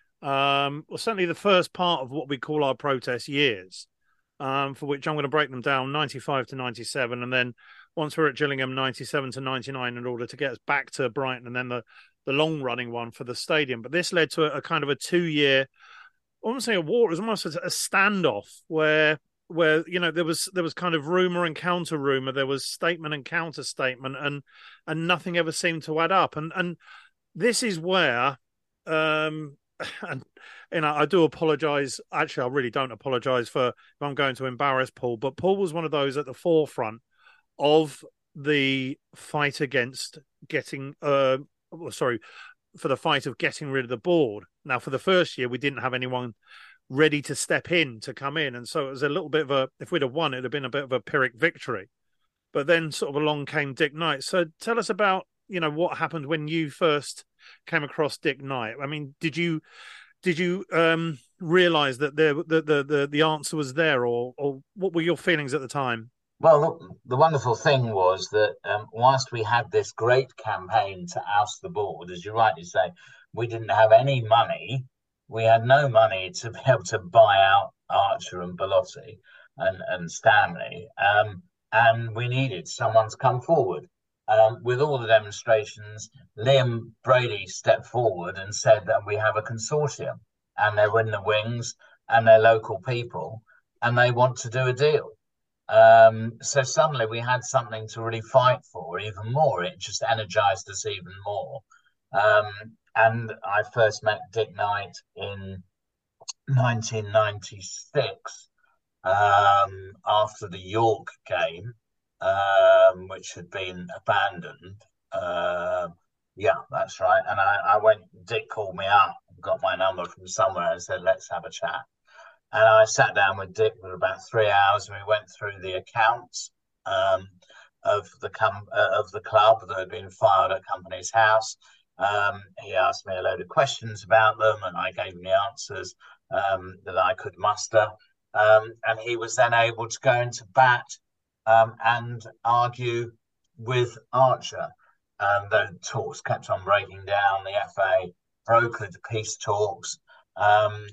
um, well, certainly the first part of what we call our protest years, um, for which I'm going to break them down, ninety-five to ninety-seven. And then once we're at Gillingham, ninety-seven to ninety-nine, in order to get us back to Brighton, and then the, the long-running one for the stadium. But this led to a, a kind of a two-year, I wouldn't say a war, it was almost a, a standoff where... where, you know, there was there was kind of rumour and counter-rumour, there was statement and counter-statement, and and nothing ever seemed to add up. And and this is where, um, and, you know, I do apologise. Actually, I really don't apologise for if I'm going to embarrass Paul, but Paul was one of those at the forefront of the fight against getting, uh, sorry, for the fight of getting rid of the board. Now, for the first year, we didn't have anyone ready to step in, to come in. And so it was a little bit of a, if we'd have won, it'd have been a bit of a Pyrrhic victory. But then sort of along came Dick Knight. So tell us about, you know, what happened when you first came across Dick Knight. I mean, did you did you um, realise that there, the, the, the, the answer was there, or, or what were your feelings at the time? Well, look, the wonderful thing was that um, whilst we had this great campaign to oust the board, as you rightly say, we didn't have any money. We had no money to be able to buy out Archer and Belotti and, and Stanley. Um, and we needed someone to come forward. Um, with all the demonstrations, Liam Brady stepped forward and said that we have a consortium, and they're in the wings and they're local people, and they want to do a deal. Um, so suddenly we had something to really fight for even more. It just energized us even more. Um, And I first met Dick Knight in nineteen ninety-six um, after the York game, um, which had been abandoned. Uh, yeah, that's right. And I, I went, Dick called me up, got my number from somewhere and said, let's have a chat. And I sat down with Dick for about three hours and we went through the accounts um, of the com- uh, of the club that had been filed at Company's House. Um, he asked me a load of questions about them, and I gave him the answers um, that I could muster. Um, and he was then able to go into bat um, and argue with Archer. Um, the talks kept on breaking down. The F A brokered peace talks um,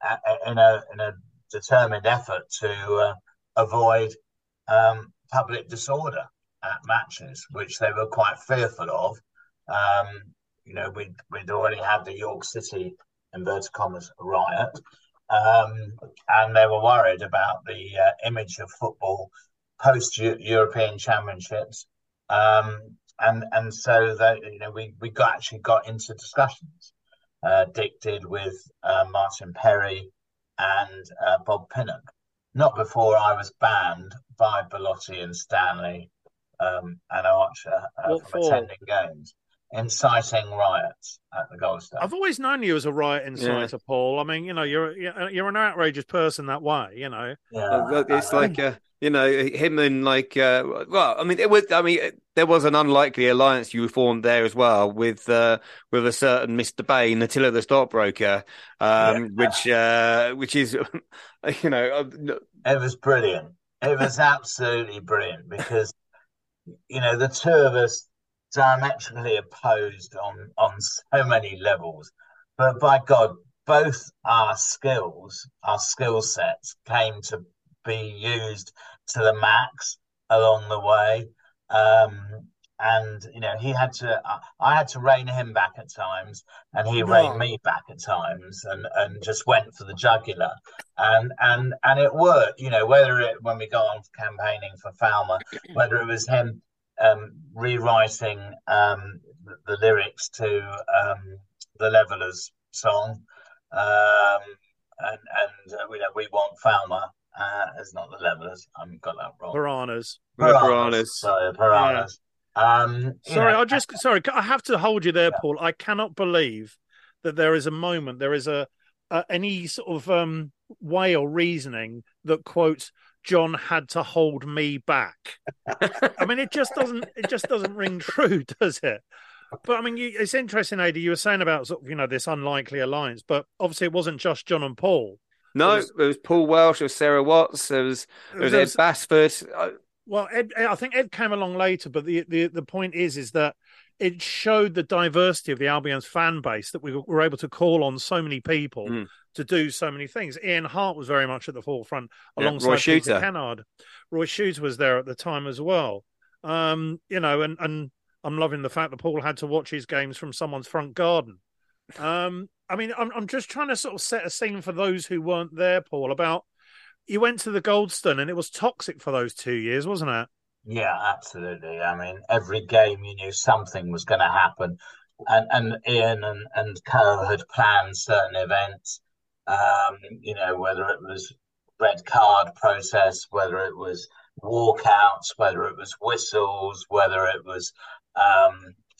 in a in a determined effort to uh, avoid um, public disorder at matches, which they were quite fearful of. Um, You know, we'd, we'd already had the York City, inverted commas, riot, um, and they were worried about the uh, image of football post-European Championships. Um, and and so, that, you know, we, we got, actually got into discussions. Uh, Dick did with uh, Martin Perry and uh, Bob Pinnock, not before I was banned by Belotti and Stanley um, and Archer uh, from for? attending games. Inciting riots at the Gold Star. I've always known you as a riot inciter, yeah. Paul. I mean, you know, you're you're an outrageous person that way. You know, yeah. It's like uh, you know him and like uh, well, I mean, it was. I mean, there was an unlikely alliance you formed there as well with uh, with a certain Mister Bain, Attila the stockbroker, um, yeah. which uh, which is you know, it was brilliant. It was absolutely brilliant because you know the two of us. Diametrically opposed on on so many levels, but by God, both our skills, our skill sets, came to be used to the max along the way. Um, and you know, he had to, I had to rein him back at times, and he no. reined me back at times, and and just went for the jugular, and and and it worked. You know, whether it when we got on campaigning for Falmer, whether it was him. Um, rewriting um, the, the lyrics to um, the Levellers song, um, and and uh, we know we want Falmer. Uh, it's not the Levellers. I've got that wrong. Piranhas. Piranhas. Piranhas. Sorry, Piranhas. Yeah. Um, sorry, know, I just sorry. I have to hold you there, yeah. Paul. I cannot believe that there is a moment, there is a, a any sort of um, way or reasoning that quotes John had to hold me back. I mean, it just doesn't it just doesn't ring true, does it? But I mean, you, it's interesting, Adi. You were saying about sort of, you know, this unlikely alliance, but obviously it wasn't just John and Paul. No, it was, it was Paul Welsh, it was Sarah Watts, there was, there was, was Ed Basford. Well, Ed, I think Ed came along later, but the, the, the point is, is that it showed the diversity of the Albion's fan base, that we were able to call on so many people mm. to do so many things. Ian Hart was very much at the forefront alongside yeah, Roy Peter Shooter. Kennard. Roy Shooter was there at the time as well. Um, you know, and, and I'm loving the fact that Paul had to watch his games from someone's front garden. Um, I mean, I'm, I'm just trying to sort of set a scene for those who weren't there, Paul, about you went to the Goldstone and it was toxic for those two years, wasn't it? Yeah, absolutely. I mean, every game you knew something was going to happen. And and Ian and, and co had planned certain events, um, you know, whether it was red card process, whether it was walkouts, whether it was whistles, whether it was um,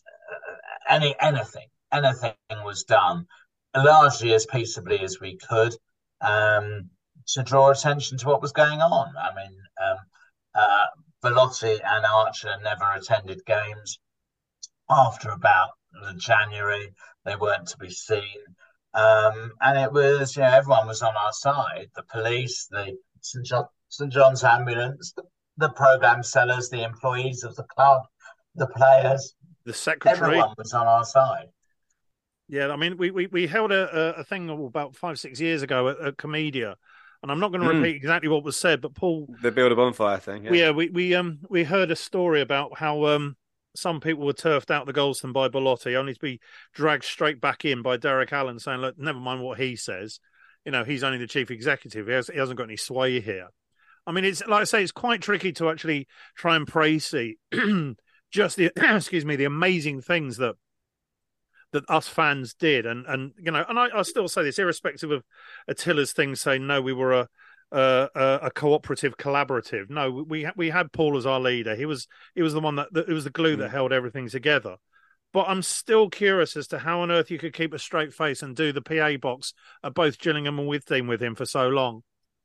any anything. Anything was done largely as peaceably as we could um, to draw attention to what was going on. I mean, um, uh, Belotti and Archer never attended games. After about January, they weren't to be seen. Um, and it was, you know, everyone was on our side. The police, the St John, St John's ambulance, the, the programme sellers, the employees of the club, the players. The secretary. Everyone was on our side. Yeah, I mean, we we, we held a, a thing about five, six years ago at, at Comedia, and I'm not going to mm. repeat exactly what was said, but Paul... The Build a Bonfire thing, yeah. Yeah, we we, um, we heard a story about how um, some people were turfed out the Goldstone by Belotti, only to be dragged straight back in by Derek Allen, saying, look, never mind what he says. You know, he's only the chief executive. He, has, he hasn't got any sway here. I mean, it's like I say, it's quite tricky to actually try and praise the, just the, excuse me, the amazing things that that us fans did, and and you know, and I, I still say this, irrespective of Attila's thing saying no, we were a a, a cooperative, collaborative. No, we we had Paul as our leader. He was he was the one that, that it was the glue that held everything together. But I'm still curious as to how on earth you could keep a straight face and do the P A box at both Gillingham and Withdean with him for so long.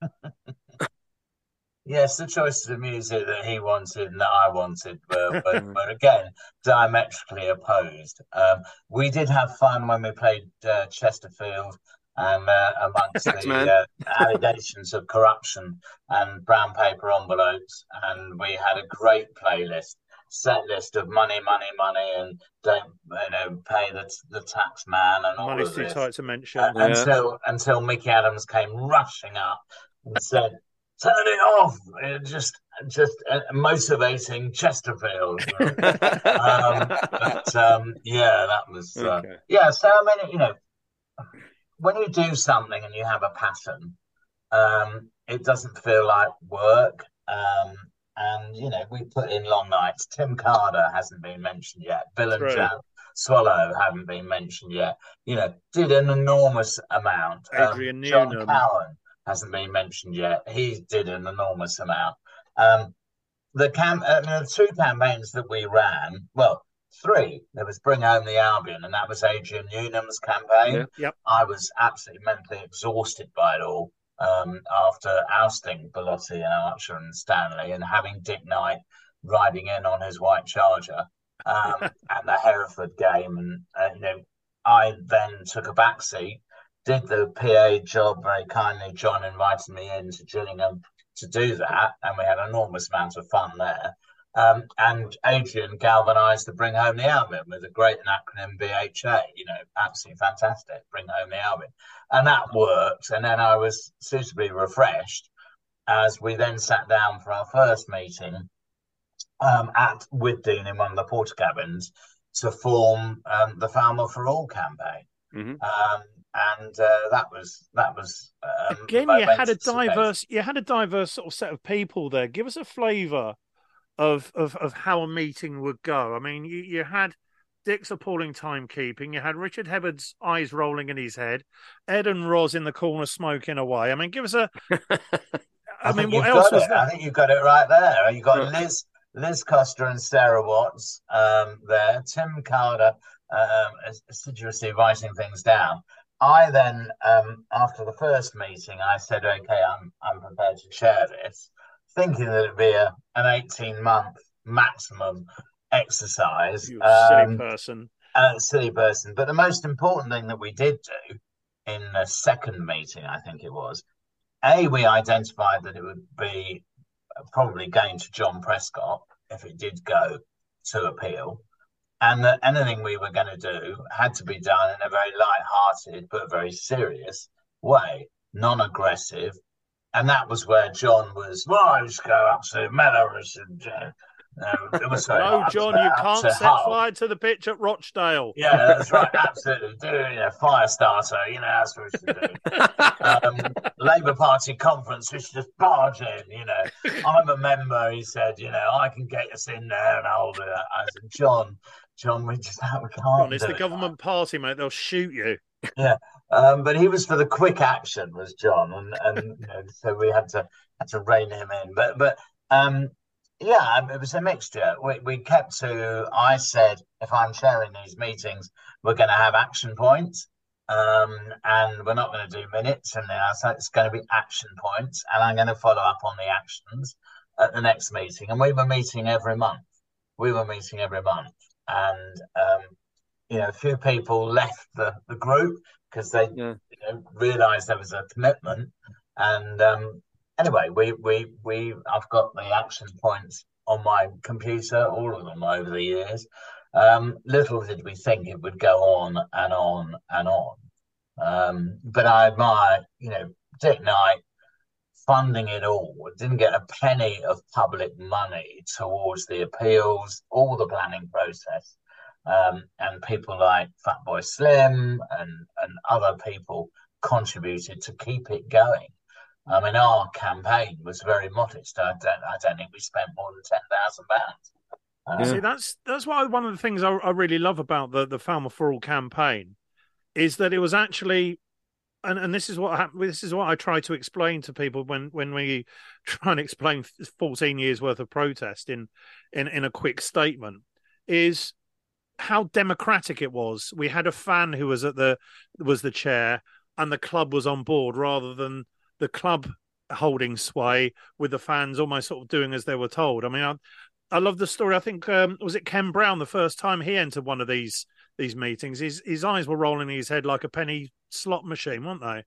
Yes, the choices of music that he wanted and that I wanted were, were, were again, diametrically opposed. Um, we did have fun when we played uh, Chesterfield, and uh, amongst Thanks, the uh, allegations of corruption and brown paper envelopes, and we had a great playlist, set list of money, money, money, and don't you know pay the the tax man and all Money's of too this. tight to mention uh, yeah. until until Mickey Adams came rushing up and said, turn it off! It just, just uh, motivating Chesterfield. um, but um, yeah, that was uh, okay. yeah. So I mean, you know, when you do something and you have a passion, um, it doesn't feel like work. Um, and you know, we put in long nights. Tim Carter hasn't been mentioned yet. Bill and Jan Swallow haven't been mentioned yet. You know, did an enormous amount. Adrian um, John Newnham Cowan hasn't been mentioned yet. He did an enormous amount. Um, the cam, uh, the two campaigns that we ran, well, three. There was Bring Home the Albion, and that was Adrian Newnham's campaign. Yeah. Yep. I was absolutely mentally exhausted by it all um, after ousting Belotti and Archer and Stanley, and having Dick Knight riding in on his white Charger um, at the Hereford game, and uh, you know, I then took a back seat. Did the P A job very kindly. John invited me in to Gillingham to do that, and we had an enormous amount of fun there. Um, and Adrian galvanised the Bring Home the Albion with a great acronym, B H A, you know, absolutely fantastic, Bring Home the Albion. And that worked. And then I was suitably refreshed as we then sat down for our first meeting um, at Withdean in one of the porter cabins to form um, the Falmouth for All campaign. Mm-hmm. Um, And uh, that was that was um, again. You had a diverse, you had a diverse sort of set of people there. Give us a flavour of, of of how a meeting would go. I mean, you, you had Dick's appalling timekeeping. You had Richard Hebbard's eyes rolling in his head. Ed and Roz in the corner smoking away. I mean, give us a. I, I mean, what else was was it. there? I think you've got it right there. You got Liz Liz Coster and Sarah Watts um, there. Tim Carter um, assiduously writing things down. I then, um, after the first meeting, I said, "Okay, I'm I'm prepared to chair this," thinking that it'd be a, an eighteen month maximum exercise. You silly Um, person. a silly person. But the most important thing that we did do in the second meeting, I think it was, A, we identified that it would be probably going to John Prescott if it did go to appeal, and that anything we were going to do had to be done in a very light-hearted but very serious way, non-aggressive. And that was where John was, well, I just go up to Melrose and uh, um, it was sorry, No, up John, to- you up can't to set Hull. fire to the pitch at Rochdale. Yeah, that's right. Absolutely. Do, you know, fire starter. You know, that's what we should do. Um, Labour Party conference, we should just barge in, you know. I'm a member, he said, you know, I can get us in there and I'll do that. I said, John, John, we just we can't John, it's do the it. government party, mate. They'll shoot you. Yeah. Um, but he was for the quick action, was John, and, and you know, so we had to had to rein him in. But but um yeah, it was a mixture. We we kept to. I said, if I'm chairing these meetings, we're going to have action points, um, and we're not going to do minutes. And then I said it's going to be action points, and I'm going to follow up on the actions at the next meeting. And we were meeting every month. We were meeting every month, and um, you know, a few people left the, the group because they Yeah. you know, realised there was a commitment, and um, anyway, we, we, we, I've got the action points on my computer, all of them over the years. Um, little did we think it would go on and on and on. Um, but I admire, you know, Dick Knight funding it all. Didn't get a penny of public money towards the appeals, all the planning process. Um, and people like Fatboy Slim and, and other people contributed to keep it going. I mean, our campaign was very modest. I don't, I don't think we spent more than ten thousand pounds. Um, See, that's that's why one of the things I, I really love about the the Falmouth for All campaign is that it was actually, and, and this is what happened. This is what I try to explain to people when, when we try and explain fourteen years worth of protest in in in a quick statement, is how democratic it was. We had a fan who was at the was the chair, and the club was on board rather than the club holding sway with the fans almost sort of doing as they were told. I mean, I, I love the story. I think, um, was it Ken Brown, the first time he entered one of these these meetings, his, his eyes were rolling in his head like a penny slot machine, weren't they?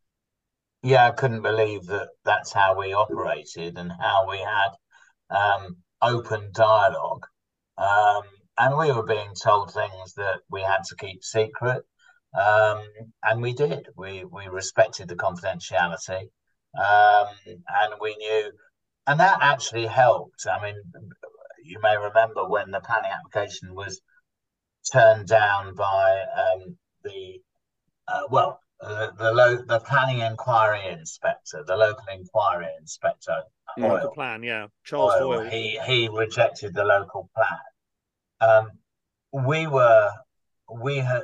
Yeah, I couldn't believe that that's how we operated and how we had um, open dialogue. Um, and we were being told things that we had to keep secret. Um, and we did. We we respected the confidentiality, um, and we knew, and that actually helped. I mean, you may remember when the planning application was turned down by um, the uh, well, the the, lo- the planning inquiry inspector, the local inquiry inspector, Local plan, yeah, Charles Hoyle, Hoyle. He he rejected the local plan. Um, we were we had.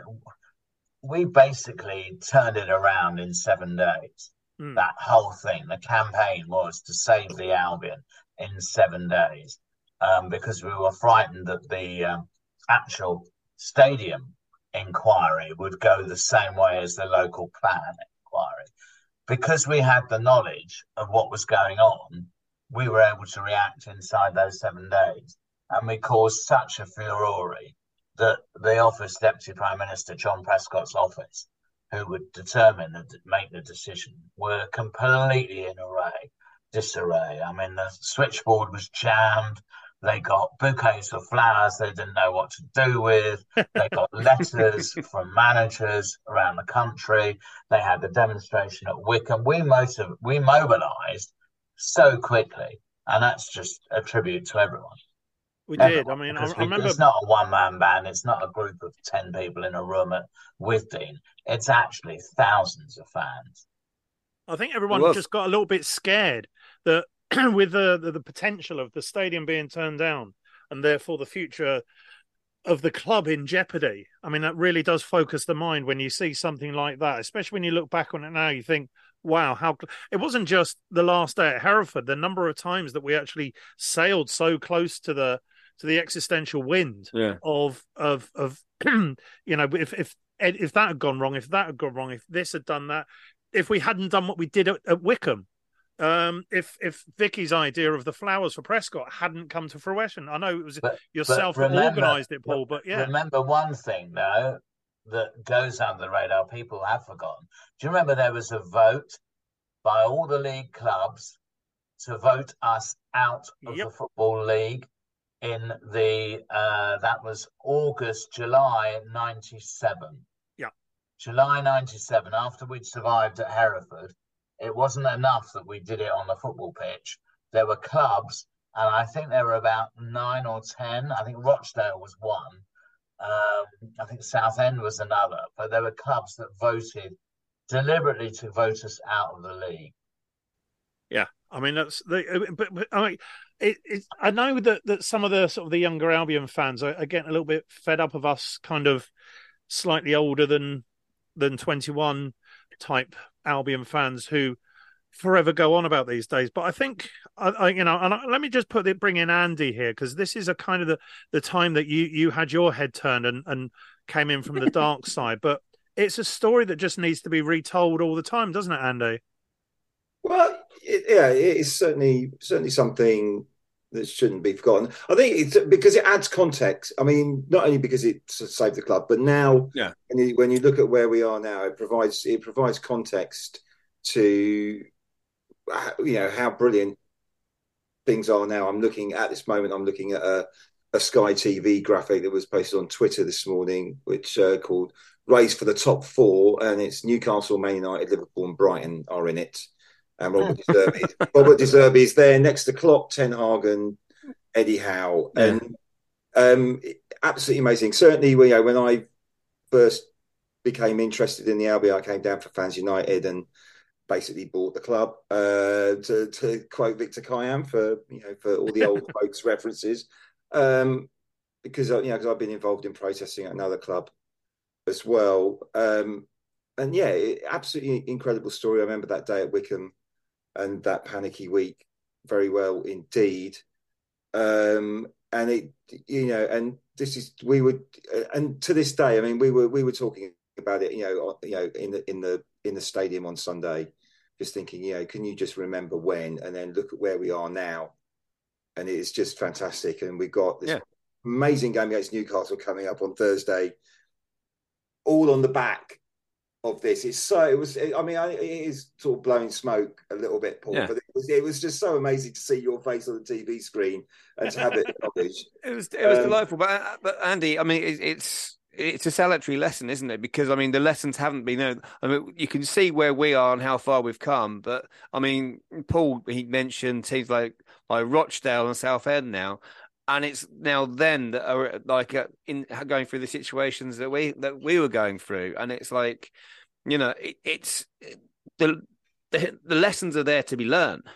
We basically turned it around in seven days. Mm. That whole thing, the campaign was to save the Albion in seven days um, because we were frightened that the um, actual stadium inquiry would go the same way as the local plan inquiry. Because we had the knowledge of what was going on, we were able to react inside those seven days. And we caused such a furore that the office, Deputy Prime Minister John Prescott's office, who would determine and make the decision, were completely in array, disarray. I mean, the switchboard was jammed. They got bouquets of flowers they didn't know what to do with. They got letters from managers around the country. They had the demonstration at Wickham. We motiv- we mobilised so quickly, and that's just a tribute to everyone. We did. I mean, I, I remember it's not a one-man band. It's not a group of ten people in a room at, with Dean. It's actually thousands of fans. I think everyone just got a little bit scared that with the, the the potential of the stadium being turned down and therefore the future of the club in jeopardy. I mean, that really does focus the mind when you see something like that, especially when you look back on it now. You think, wow, how it wasn't just the last day at Hereford. The number of times that we actually sailed so close to the to the existential wind yeah. of of of you know, if if if that had gone wrong, if that had gone wrong, if this had done that, if we hadn't done what we did at, at Wycombe, um, if if Vicky's idea of the flowers for Prescott hadn't come to fruition. I know it was but, yourself but that organised it, Paul, but yeah. Remember one thing, though, that goes under the radar, people have forgotten. Do you remember there was a vote by all the league clubs to vote us out of yep. the Football League in the, uh, that was August, July ninety-seven. Yeah. July ninety-seven, after we'd survived at Hereford, it wasn't enough that we did it on the football pitch. There were clubs, and I think there were about nine or ten. I think Rochdale was one. Um, I think Southend was another. But there were clubs that voted deliberately to vote us out of the league. Yeah, I mean that's the. But, but I mean, it, it. I know that, that some of the sort of the younger Albion fans are, are getting a little bit fed up of us, kind of slightly older than than twenty-one type Albion fans who forever go on about these days. But I think, I, I you know, and I, let me just put it, bring in Andy here, because this is a kind of the, the time that you you had your head turned and, and came in from the dark side. But it's a story that just needs to be retold all the time, doesn't it, Andy? Well, it, yeah, it's certainly certainly something that shouldn't be forgotten. I think it's because it adds context. I mean, not only because it saved the club, but now, yeah. when you, when you look at where we are now, it provides it provides context to, you know, how brilliant things are now. I'm looking at this moment. I'm looking at a, a Sky T V graphic that was posted on Twitter this morning, which uh, called "Race for the Top Four," and it's Newcastle, Man United, Liverpool, and Brighton are in it. And Robert De Zerbi, Robert De Zerbi is there next to Klopp, Ten Hag, and Eddie Howe, yeah. and um, absolutely amazing. Certainly, you know, when I first became interested in the Albion, I came down for Fans United and basically bought the club. Uh, to, to quote Victor Kiam for you know for all the old folks references, um, because you know because I've been involved in protesting at another club as well. Um, and yeah, it, absolutely incredible story. I remember that day at Wycombe. And that panicky week very well indeed. Um, and it, you know, and this is, we would, and to this day, I mean, we were, we were talking about it, you know, you know, in the, in the, in the stadium on Sunday, just thinking, you know, can you just remember when, and then look at where we are now. And it's just fantastic. And we've got this yeah. amazing game against Newcastle coming up on Thursday, all on the back of this. It's so it was I mean it is sort of blowing smoke a little bit, Paul, yeah. but it was it was just so amazing to see your face on the T V screen and to have it acknowledged. It was it was um, delightful. But but Andy, I mean it, it's it's a salutary lesson, isn't it? Because I mean the lessons haven't been. I mean you can see where we are and how far we've come. But I mean Paul, he mentioned teams like like Rochdale and Southend now. And it's now then that are like uh, in going through the situations that we that we were going through, and it's like, you know, it, it's the, the the lessons are there to be learned,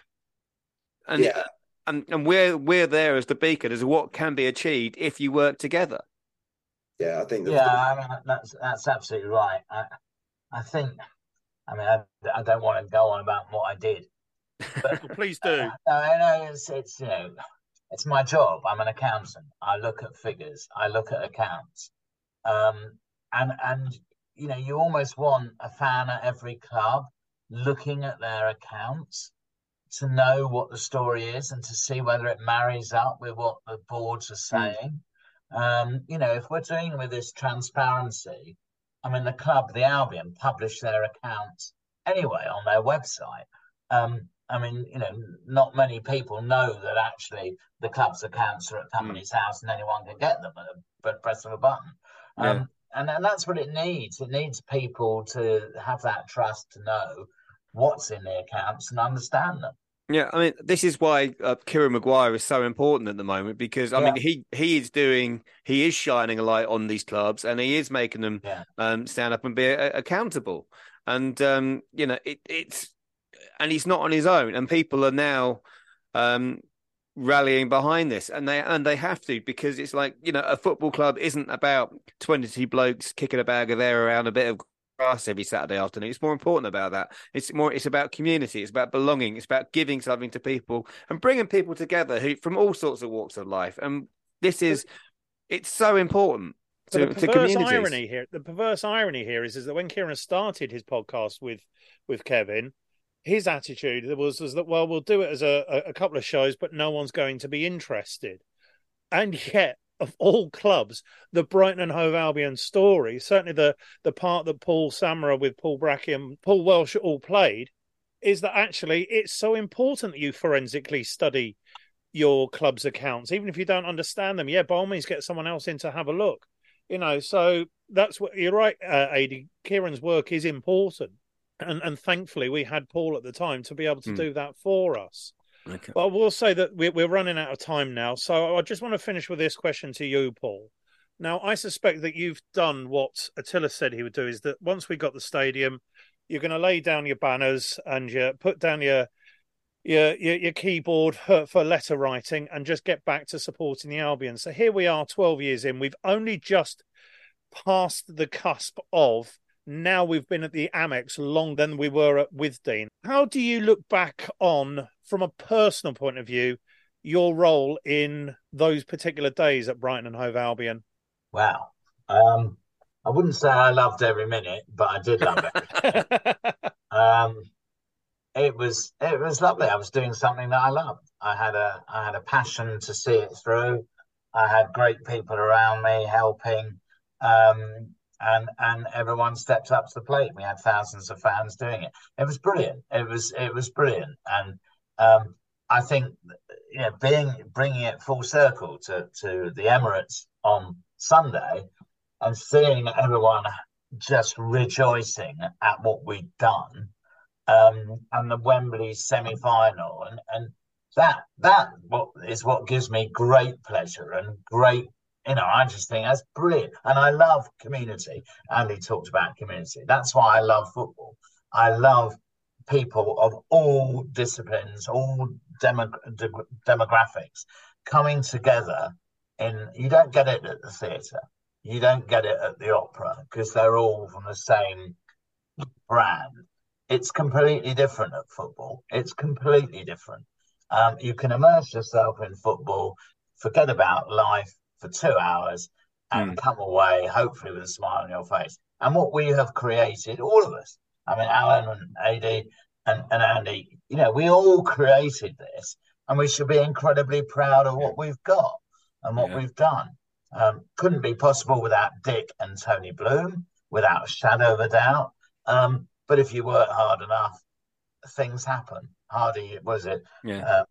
and yeah. and and we're we're there as the beacon as what can be achieved if you work together. Yeah, I think. Yeah, I mean that's that's absolutely right. I I think, I mean, I, I don't want to go on about what I did, but please do. Uh, no, no, it's it's you know. It's my job. I'm an accountant. I look at figures. I look at accounts. Um, and, and, you know, you almost want a fan at every club looking at their accounts to know what the story is and to see whether it marries up with what the boards are saying. Mm. Um, you know, if we're doing with this transparency, I mean, the club, the Albion, publish their accounts anyway on their website. Um, I mean, you know, not many people know that actually the club's accounts are at company's mm. house and anyone can get them at a press of a button. Yeah. Um, and, and that's what it needs. It needs people to have that trust to know what's in the accounts and understand them. Yeah, I mean, this is why uh, Kieran Maguire is so important at the moment because, I yeah. mean, he, he is doing, he is shining a light on these clubs and he is making them yeah. um, stand up and be uh, accountable. And, um, you know, it, it's, and he's not on his own, and people are now um, rallying behind this, and they and they have to because it's like, you know, a football club isn't about twenty blokes kicking a bag of air around a bit of grass every Saturday afternoon. It's more important about that. It's more. It's about community. It's about belonging. It's about giving something to people and bringing people together who from all sorts of walks of life. And this is, it's so important. to, the to perverse communities. irony here, the perverse irony here is, is that when Kieran started his podcast with with Kevin, his attitude was, was that, well, we'll do it as a, a couple of shows, but no one's going to be interested. And yet, of all clubs, the Brighton and Hove Albion story, certainly the the part that Paul Samra with Paul Brackey and Paul Welsh all played, is that actually it's so important that you forensically study your club's accounts, even if you don't understand them. Yeah, by all means, get someone else in to have a look. You know, so that's what you're right, uh, Adi. Kieran's work is important, and and thankfully we had Paul at the time to be able to mm. do that for us. Okay. But I will say that we're we're running out of time now, so I just want to finish with this question to you, Paul. Now, I suspect that you've done what Attila said he would do: is that once we got the stadium, you're going to lay down your banners and you put down your Your, your your keyboard for, for letter writing and just get back to supporting the Albion. So here we are twelve years in. We've only just passed the cusp of, now we've been at the Amex longer than we were at Withdean. How do you look back on, from a personal point of view, your role in those particular days at Brighton and Hove Albion? Wow. Um, I wouldn't say I loved every minute, but I did love it. um, It was it was lovely. I was doing something that I loved. I had a I had a passion to see it through. I had great people around me helping, um, and and everyone stepped up to the plate. We had thousands of fans doing it. It was brilliant. It was it was brilliant, and um, I think, you know, being bringing it full circle to to the Emirates on Sunday and seeing everyone just rejoicing at what we'd done. Um, and the Wembley semi-final, and, and that that what is what gives me great pleasure and great, you know, I just think that's brilliant. And I love community. Andy talked about community. That's why I love football. I love people of all disciplines, all demo, de- demographics coming together. In you don't get it at the theatre, you don't get it at the opera, because they're all from the same brand. It's completely different at football. It's completely different. Um, you can immerse yourself in football, forget about life for two hours and mm. come away, hopefully, with a smile on your face. And what we have created, all of us, I mean, Alan and A D and, and Andy, you know, we all created this, and we should be incredibly proud of what we've got and what yeah. we've done. Um, couldn't be possible without Dick and Tony Bloom, without a shadow of a doubt. Um, But if you work hard enough, things happen. Harder you, was it? Yeah. Um,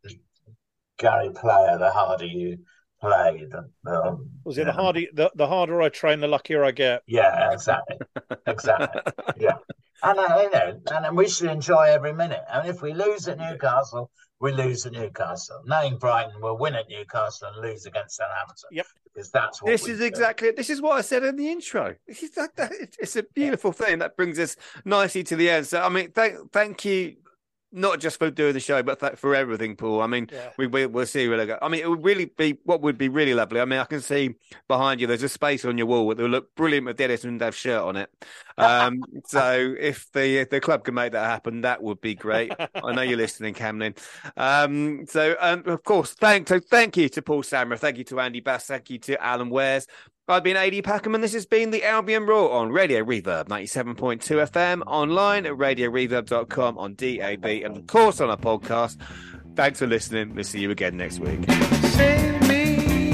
Gary Player, the harder you play, the, um, was it the harder the, the harder I train, the luckier I get? Yeah, exactly, exactly. Yeah, and uh, you know, and, and we should enjoy every minute. And if we lose at Newcastle, we lose at Newcastle. Knowing Brighton will win at Newcastle and lose against Southampton. Yep. Because that's what this is do. exactly. This is what I said in the intro. It's, like that, it's a beautiful yeah. thing that brings us nicely to the end. So, I mean, thank thank you, not just for doing the show, but th- for everything, Paul. I mean, yeah. we, we we'll see where they go. I mean, it would really be what would be really lovely. I mean, I can see behind you. There's a space on your wall that will look brilliant with Dennis Undav shirt on it. Um, so, if the if the club can make that happen, that would be great. I know you're listening, Camlin. Um, so, um, of course, thank so thank you to Paul Samra, thank you to Andy Bass, thank you to Alan Wares. I've been A D Packham, and this has been the Albion Roar on Radio Reverb ninety-seven point two F M, online at radio reverb dot com, on D A B, and of course on our podcast. Thanks for listening. We'll see you again next week. Save me.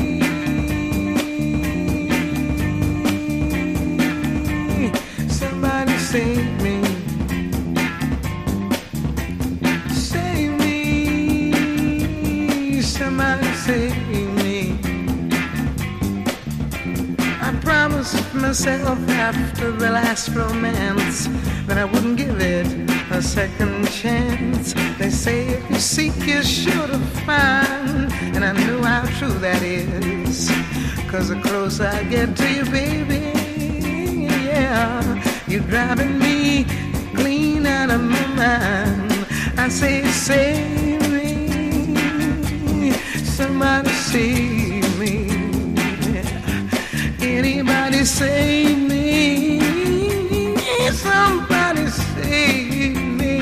Somebody save me. Save me. Somebody save me. I promised myself after the last romance that I wouldn't give it a second chance. They say if you seek, you're sure to find, and I know how true that is, 'cause the closer I get to you, baby, yeah, you're driving me clean out of my mind. I say, save me, somebody save me. Anybody save me, somebody save me.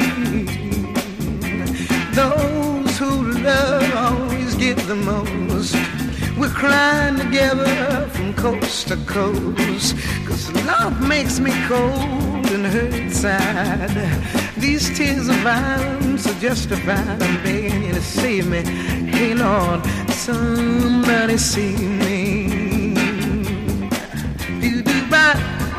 Those who love always get the most. We're crying together from coast to coast, 'cause love makes me cold and hurt inside. These tears of violence are justified. I'm begging you to save me. Hey Lord, somebody save me. Do do bye.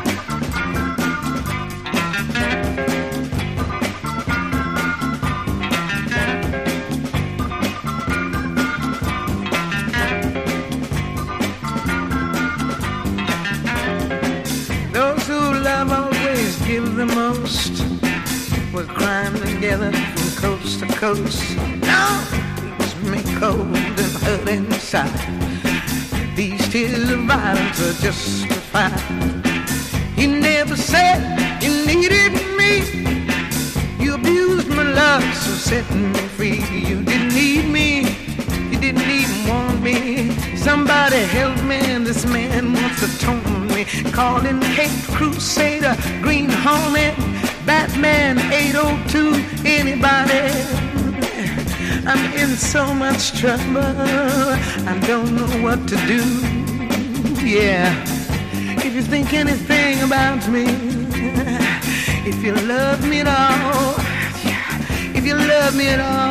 Give the most. We're crying together from coast to coast. Now it's me cold and hurt inside. These tears of violence are justified. You never said you needed me. You abused my love, so set me free. You didn't need me. You didn't even want me. Somebody help me, this man wants to tone me. Calling Cape Crusader, Green Hornet, Batman eight oh two, anybody. I'm in so much trouble, I don't know what to do. Yeah, if you think anything about me, if you love me at all, if you love me at all,